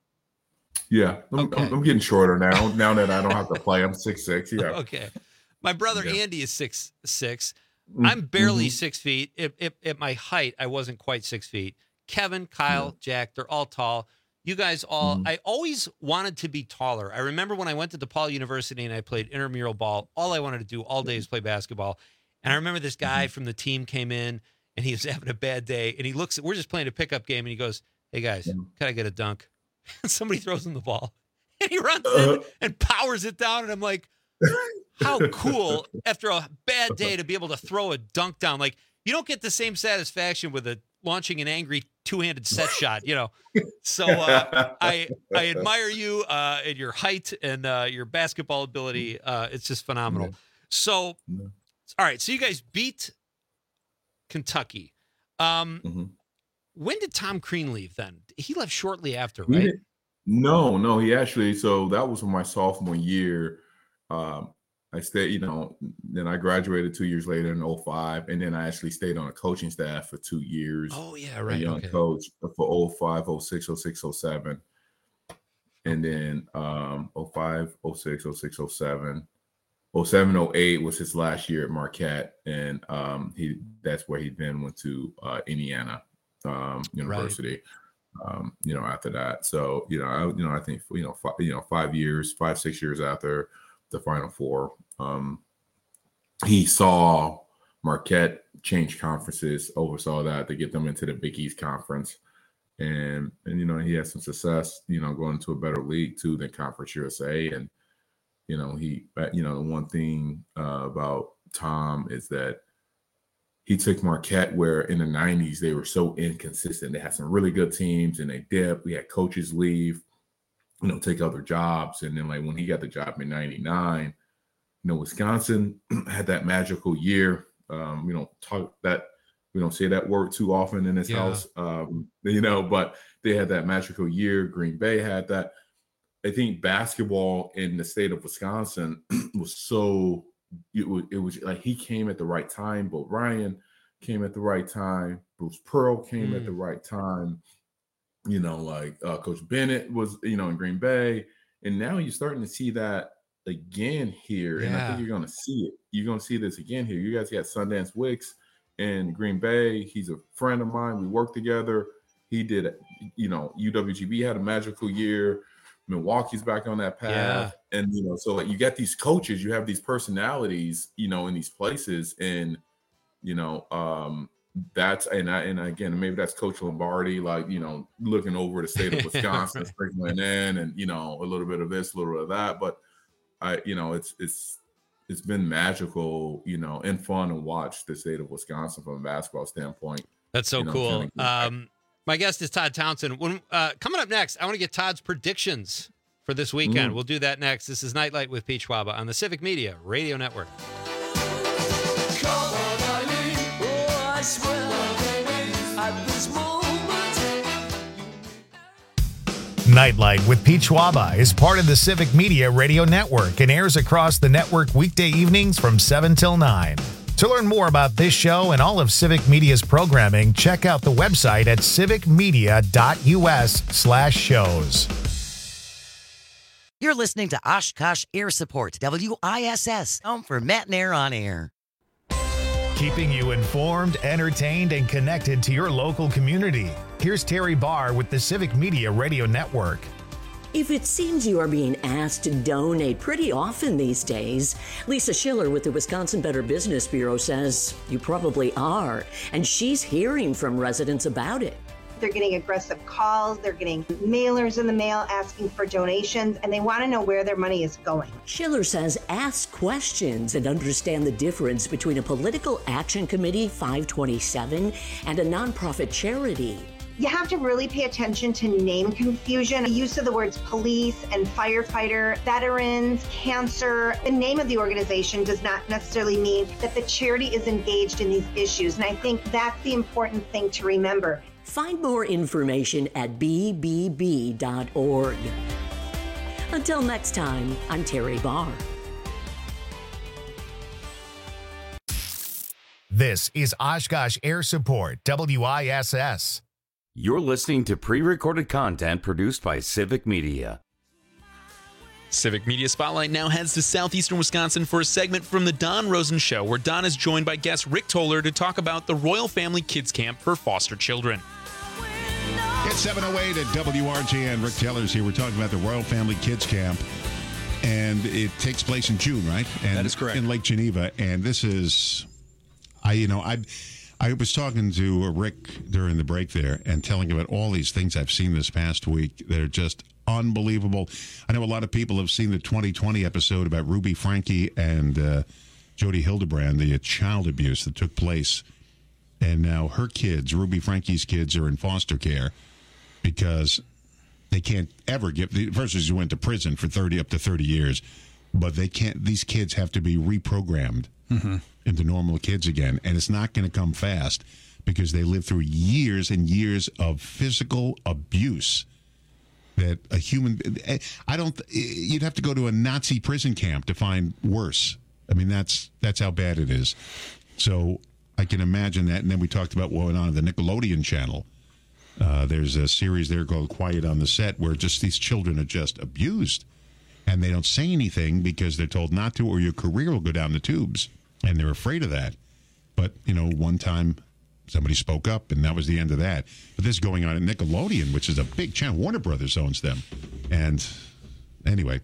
Yeah, I'm, okay. I'm, I'm getting shorter now. Now that I don't have to play, I'm six six. Yeah. Okay. My brother yeah. Andy is six six. Mm-hmm. I'm barely six feet. At, at, at my height, I wasn't quite six feet. Kevin, Kyle, yeah. Jack, they're all tall. You guys all, mm-hmm. I always wanted to be taller. I remember when I went to DePaul University and I played intramural ball, all I wanted to do all day is play basketball. And I remember this guy mm-hmm. from the team came in and he was having a bad day. And he looks at, we're just playing a pickup game. And he goes, hey guys, mm-hmm. can I get a dunk? And somebody throws him the ball. And he runs uh-huh. in and powers it down. And I'm like, how cool after a bad day to be able to throw a dunk down. Like, you don't get the same satisfaction with a launching an angry two-handed set shot, you know. So uh, I I admire you uh, and your height and uh, your basketball ability. Uh, it's just phenomenal. Yeah. So, yeah. all right. So you guys beat Kentucky. Um, mm-hmm. When did Tom Crean leave then? He left shortly after, right? No, no. He actually, so that was my sophomore year. Um, I stayed, you know, then I graduated two years later in oh five, and then I actually stayed on a coaching staff for two years. Oh, yeah, right. A young okay. coach for oh five, oh six, oh six, oh seven. And then um, oh five, oh six, oh six, oh seven. oh seven, oh eight was his last year at Marquette, and um, he that's where he then went to uh, Indiana um, University. Right. Um, you know, after that. So, you know, I, you know, I think, you know, five, you know, five years, five, six years after the Final Four, um, he saw Marquette change conferences, oversaw that to get them into the Big East Conference. And, and, you know, he had some success, you know, going to a better league too than Conference U S A. And, you know, he, you know, the one thing uh, about Tom is that he took Marquette where in the nineties, they were so inconsistent. They had some really good teams and they dipped. We had coaches leave, you know, take other jobs. And then like when he got the job in ninety-nine, you know, Wisconsin had that magical year. Um, we don't talk that, we don't say that word too often in this yeah. house, um, you know, but they had that magical year. Green Bay had that. I think basketball in the state of Wisconsin was so, it was, it was like he came at the right time. Bo Ryan came at the right time. Bruce Pearl came mm. at the right time. You know, like uh, Coach Bennett was, you know, in Green Bay. And now you're starting to see that again here. Yeah. And I think you're going to see it. You're going to see this again here. You guys got Sundance Wicks in Green Bay. He's a friend of mine. We worked together. He did, you know, U W G B had a magical year. Milwaukee's back on that path. Yeah. And, you know, so like you got these coaches, you have these personalities, you know, in these places. And, you know, um, that's, and I, and again, maybe that's Coach Lombardi, like, you know, looking over the state of Wisconsin, sprinkling in and, you know, a little bit of this, a little bit of that. But I, you know, it's, it's, it's been magical, you know, and fun to watch the state of Wisconsin from a basketball standpoint. That's so you know, cool. kind of Um, my guest is Todd Townsend. When uh, coming up next, I want to get Todd's predictions for this weekend. Mm. We'll do that next. This is Nightlight with Pete Schwaba on the Civic Media Radio Network. Nightlight with Pete Schwaba is part of the Civic Media Radio Network and airs across the network weekday evenings from seven till nine. To learn more about this show and all of Civic Media's programming, check out the website at civicmedia.us slash shows. You're listening to Oshkosh Air Support, W I S S, home for Matt and Air on Air. Keeping you informed, entertained, and connected to your local community. Here's Terry Barr with the Civic Media Radio Network. If it seems you are being asked to donate pretty often these days, Lisa Schiller with the Wisconsin Better Business Bureau says you probably are, and she's hearing from residents about it. They're getting aggressive calls, they're getting mailers in the mail asking for donations, and they want to know where their money is going. Schiller says ask questions and understand the difference between a political action committee, five twenty-seven, and a nonprofit charity. You have to really pay attention to name confusion. The use of the words police and firefighter, veterans, cancer. The name of the organization does not necessarily mean that the charity is engaged in these issues. And I think that's the important thing to remember. Find more information at b b b dot org. Until next time, I'm Terry Barr. This is Oshkosh Air Support, W I S S. You're listening to pre-recorded content produced by Civic Media. Civic Media Spotlight now heads to southeastern Wisconsin for a segment from the Don Rosen Show, where Don is joined by guest Rick Toller to talk about the Royal Family Kids Camp for foster children. It's seven oh eight at W R J N. Rick Taylor's here. We're talking about the Royal Family Kids Camp, and it takes place in June, right? And that is correct. In Lake Geneva, and this is, I, you know, I, I was talking to Rick during the break there and telling him about all these things I've seen this past week that are just unbelievable. I know a lot of people have seen the twenty twenty episode about Ruby Franke and uh, Jody Hildebrand, the uh, child abuse that took place. And now her kids, Ruby Franke's kids, are in foster care because they can't ever get, first she went to prison for thirty, up to thirty years, but they can't, these kids have to be reprogrammed mm-hmm. into normal kids again. And it's not going to come fast because they live through years and years of physical abuse. That a human, I don't, you'd have to go to a Nazi prison camp to find worse. I mean, that's that's how bad it is. So I can imagine that. And then we talked about what went on the Nickelodeon channel. Uh, there's a series there called Quiet on the Set where just these children are just abused. And they don't say anything because they're told not to, or your career will go down the tubes. And they're afraid of that. But, you know, one time somebody spoke up, and that was the end of that. But this is going on at Nickelodeon, which is a big channel. Warner Brothers owns them. And anyway,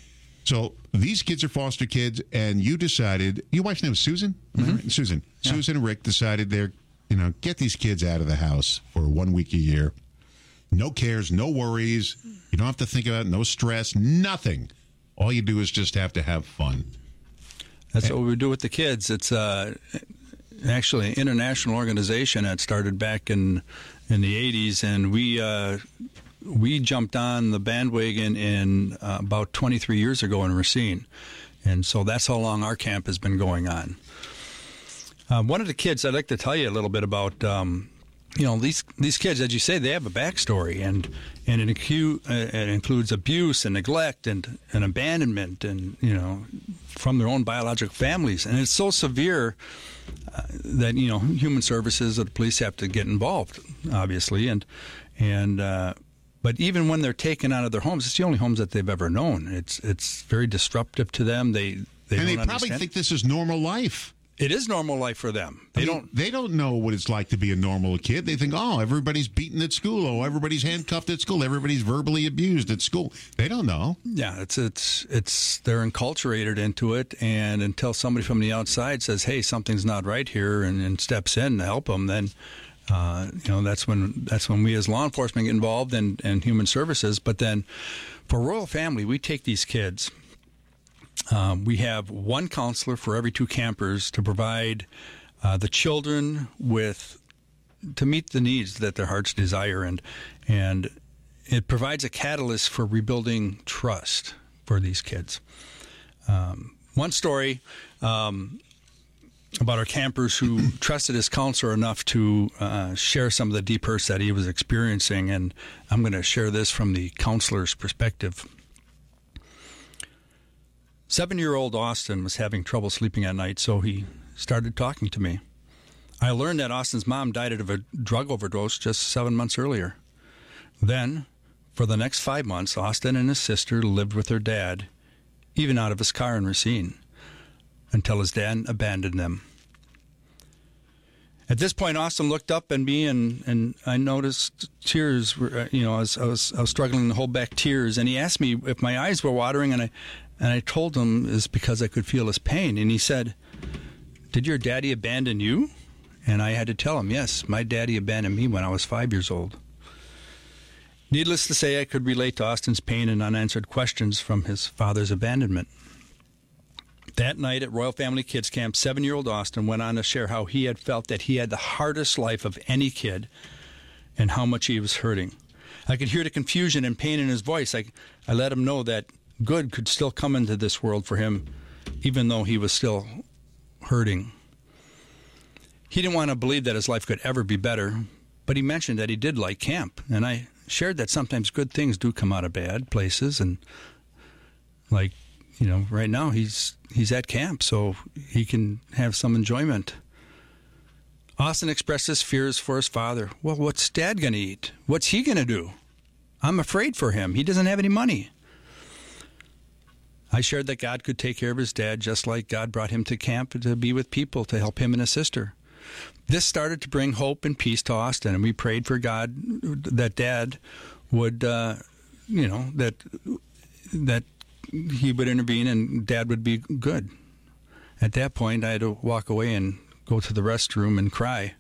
so these kids are foster kids, and you decided, your wife's name is Susan? Mm-hmm. Right? Susan. Yeah. Susan and Rick decided they're, you know, get these kids out of the house for one week a year. No cares, no worries. You don't have to think about it, no stress, nothing. All you do is just have to have fun. That's and, what we do with the kids. It's uh actually an international organization that started back in in the eighties, and we uh, we jumped on the bandwagon in uh, about twenty-three years ago in Racine, and so that's how long our camp has been going on. Uh, one of the kids, I'd like to tell you a little bit about. Um, you know, these these kids, as you say, they have a backstory, and and it, incu- uh, it includes abuse and neglect and, and abandonment, and you know, from their own biological families, and it's so severe. Uh, that you know, human services or the police have to get involved, obviously, and and uh, but even when they're taken out of their homes, it's the only homes that they've ever known. It's it's very disruptive to them. They they and don't they probably understand. think this is normal life. It is normal life for them. They I mean, don't. They don't know what it's like to be a normal kid. They think, oh, everybody's beaten at school. Oh, everybody's handcuffed at school. Everybody's verbally abused at school. They don't know. Yeah, it's it's it's they're enculturated into it, and until somebody from the outside says, "Hey, something's not right here," and, and steps in to help them, then uh, you know that's when that's when we as law enforcement get involved and and human services. But then for Royal Family, we take these kids. Um, we have one counselor for every two campers to provide uh, the children with to meet the needs that their hearts desire, and and it provides a catalyst for rebuilding trust for these kids. Um, one story um, about our campers who trusted his counselor enough to uh, share some of the deep hurts that he was experiencing, and I'm going to share this from the counselor's perspective. Seven-year-old Austin was having trouble sleeping at night, so he started talking to me. I learned that Austin's mom died of a drug overdose just seven months earlier. Then, for the next five months, Austin and his sister lived with their dad, even out of his car in Racine, until his dad abandoned them. At this point, Austin looked up at me, and, and I noticed tears. Were, you know, I was, I was I was struggling to hold back tears, and he asked me if my eyes were watering, and I and I told him it's because I could feel his pain. And he said, "Did your daddy abandon you?" And I had to tell him, "Yes, my daddy abandoned me when I was five years old." Needless to say, I could relate to Austin's pain and unanswered questions from his father's abandonment. That night at Royal Family Kids Camp, seven-year-old Austin went on to share how he had felt that he had the hardest life of any kid and how much he was hurting. I could hear the confusion and pain in his voice. I, I let him know that good could still come into this world for him, even though he was still hurting. He didn't want to believe that his life could ever be better, but he mentioned that he did like camp, and I shared that sometimes good things do come out of bad places, and like, you know, right now he's he's at camp, so he can have some enjoyment. Austin expressed his fears for his father. Well, what's Dad going to eat? What's he going to do? I'm afraid for him. He doesn't have any money. I shared that God could take care of his dad, just like God brought him to camp to be with people, to help him and his sister. This started to bring hope and peace to Austin, and we prayed for God that Dad would, uh, you know, that that he would intervene and Dad would be good. At that point, I had to walk away and go to the restroom and cry.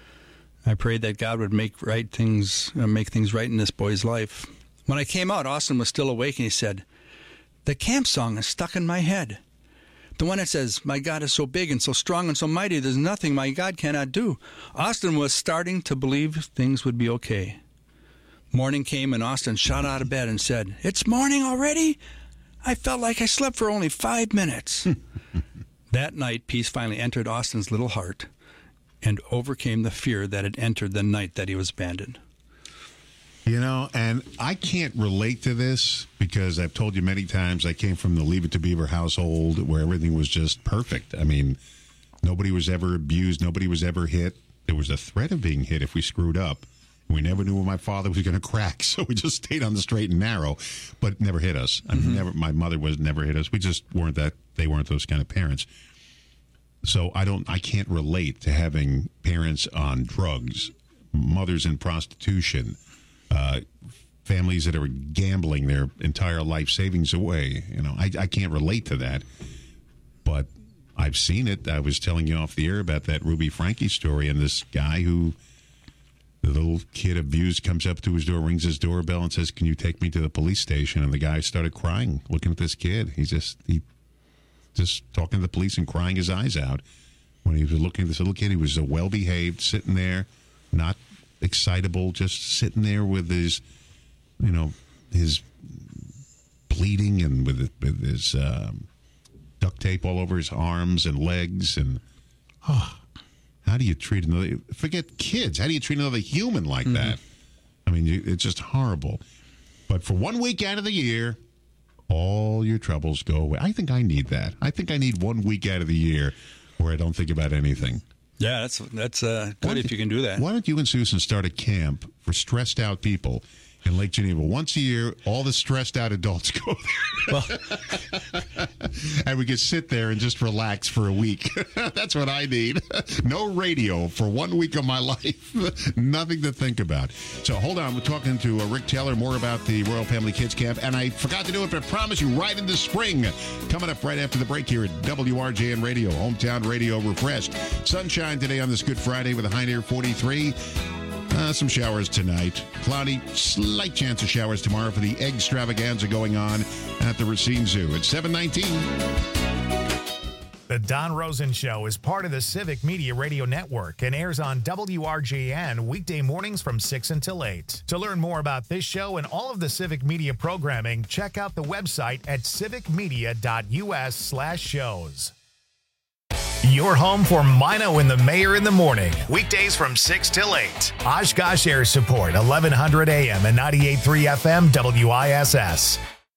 I prayed that God would make right things, uh, make things right in this boy's life. When I came out, Austin was still awake, and he said, "The camp song is stuck in my head. The one that says, 'My God is so big and so strong and so mighty, there's nothing my God cannot do.'" Austin was starting to believe things would be okay. Morning came, and Austin shot out of bed and said, "It's morning already? I felt like I slept for only five minutes." That night, peace finally entered Austin's little heart and overcame the fear that had entered the night that he was abandoned. You know, and I can't relate to this because I've told you many times I came from the Leave It to Beaver household where everything was just perfect. I mean, nobody was ever abused. Nobody was ever hit. There was a threat of being hit if we screwed up. We never knew when my father was going to crack, so we just stayed on the straight and narrow, but never hit us. I mean, mm-hmm. never. My mother was never hit us. We just weren't that. They weren't those kind of parents. So I don't. I can't relate to having parents on drugs, mothers in prostitution. Uh, families that are gambling their entire life savings away. You know, I, I can't relate to that, but I've seen it. I was telling you off the air about that Ruby Frankie story, and this guy who the little kid abused comes up to his door, rings his doorbell, and says, "Can you take me to the police station?" And the guy started crying, looking at this kid. He just he just talking to the police and crying his eyes out when he was looking at this little kid. He was a well behaved, sitting there, not excitable, just sitting there with his, you know, his bleeding and with, with his um, duct tape all over his arms and legs. And oh, how do you treat another? Forget kids. How do you treat another human like mm-hmm. that? I mean, you, it's just horrible. But for one week out of the year, all your troubles go away. I think I need that. I think I need one week out of the year where I don't think about anything. Yeah, that's that's uh, good if you can do that. Why don't you and Susan start a camp for stressed out people in Lake Geneva? Once a year, all the stressed out adults go there. Well, and we can sit there and just relax for a week. That's what I need. No radio for one week of my life. Nothing to think about. So hold on. We're talking to uh, Rick Taylor more about the Royal Family Kids Camp. And I forgot to do it, but I promise you, right into spring. Coming up right after the break here at W R J N Radio, Hometown Radio Refreshed. Sunshine today on this Good Friday with a high near forty-three. Uh, some showers tonight. Cloudy, slight chance of showers tomorrow for the egg extravaganza going on at the Racine Zoo. It's seven nineteen. The Don Rosen Show is part of the Civic Media Radio Network and airs on W R J N weekday mornings from six until eight. To learn more about this show and all of the Civic Media programming, check out the website at civicmedia.us slash shows. Your home for Mino and the Mayor in the morning. Weekdays from six till eight. Oshkosh Air Support, eleven hundred A M and ninety-eight point three F M W I S S.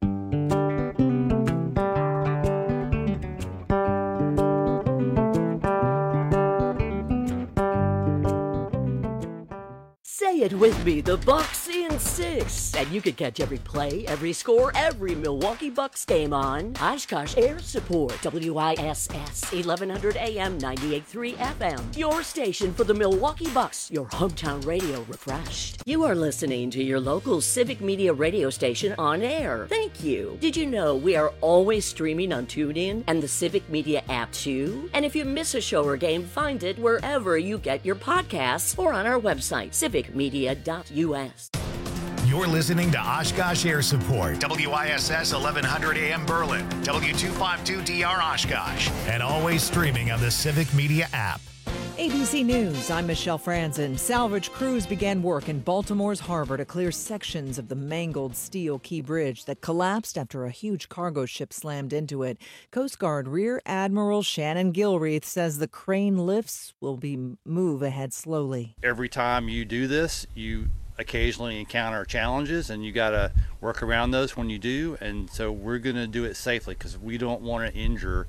Say it with me, the Bucks in six. And you can catch every play, every score, every Milwaukee Bucks game on Oshkosh Air Support, W I S S, eleven hundred A M, ninety-eight point three F M. Your station for the Milwaukee Bucks, your hometown radio refreshed. You are listening to your local Civic Media radio station on air. Thank you. Did you know we are always streaming on TuneIn and the Civic Media app too? And if you miss a show or game, find it wherever you get your podcasts or on our website, civic media dot U S. You're listening to Oshkosh Air Support, W I S S eleven hundred A M Berlin, W two fifty-two D R Oshkosh, and always streaming on the Civic Media app. A B C News, I'm Michelle Franzen. Salvage crews began work in Baltimore's harbor to clear sections of the mangled steel Key Bridge that collapsed after a huge cargo ship slammed into it. Coast Guard Rear Admiral Shannon Gilreath says the crane lifts will be move ahead slowly. Every time you do this, you occasionally encounter challenges, and you got to work around those when you do. And so we're going to do it safely because we don't want to injure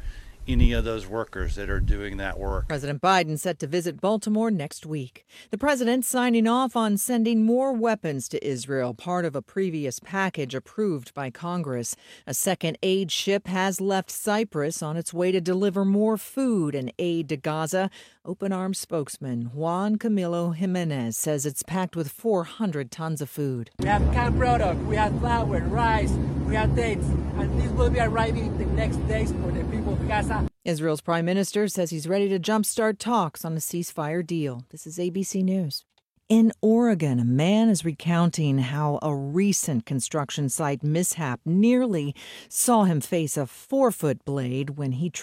any of those workers that are doing that work. President Biden set to visit Baltimore next week. The president signing off on sending more weapons to Israel, part of a previous package approved by Congress. A second aid ship has left Cyprus on its way to deliver more food and aid to Gaza. Open Arms spokesman Juan Camilo Jimenez says it's packed with four hundred tons of food. We have canned product, we have flour, rice, we have dates, and this will be arriving the next days for the people of Gaza. Israel's prime minister says he's ready to jumpstart talks on a ceasefire deal. This is A B C News. In Oregon, a man is recounting how a recent construction site mishap nearly saw him face a four-foot blade when he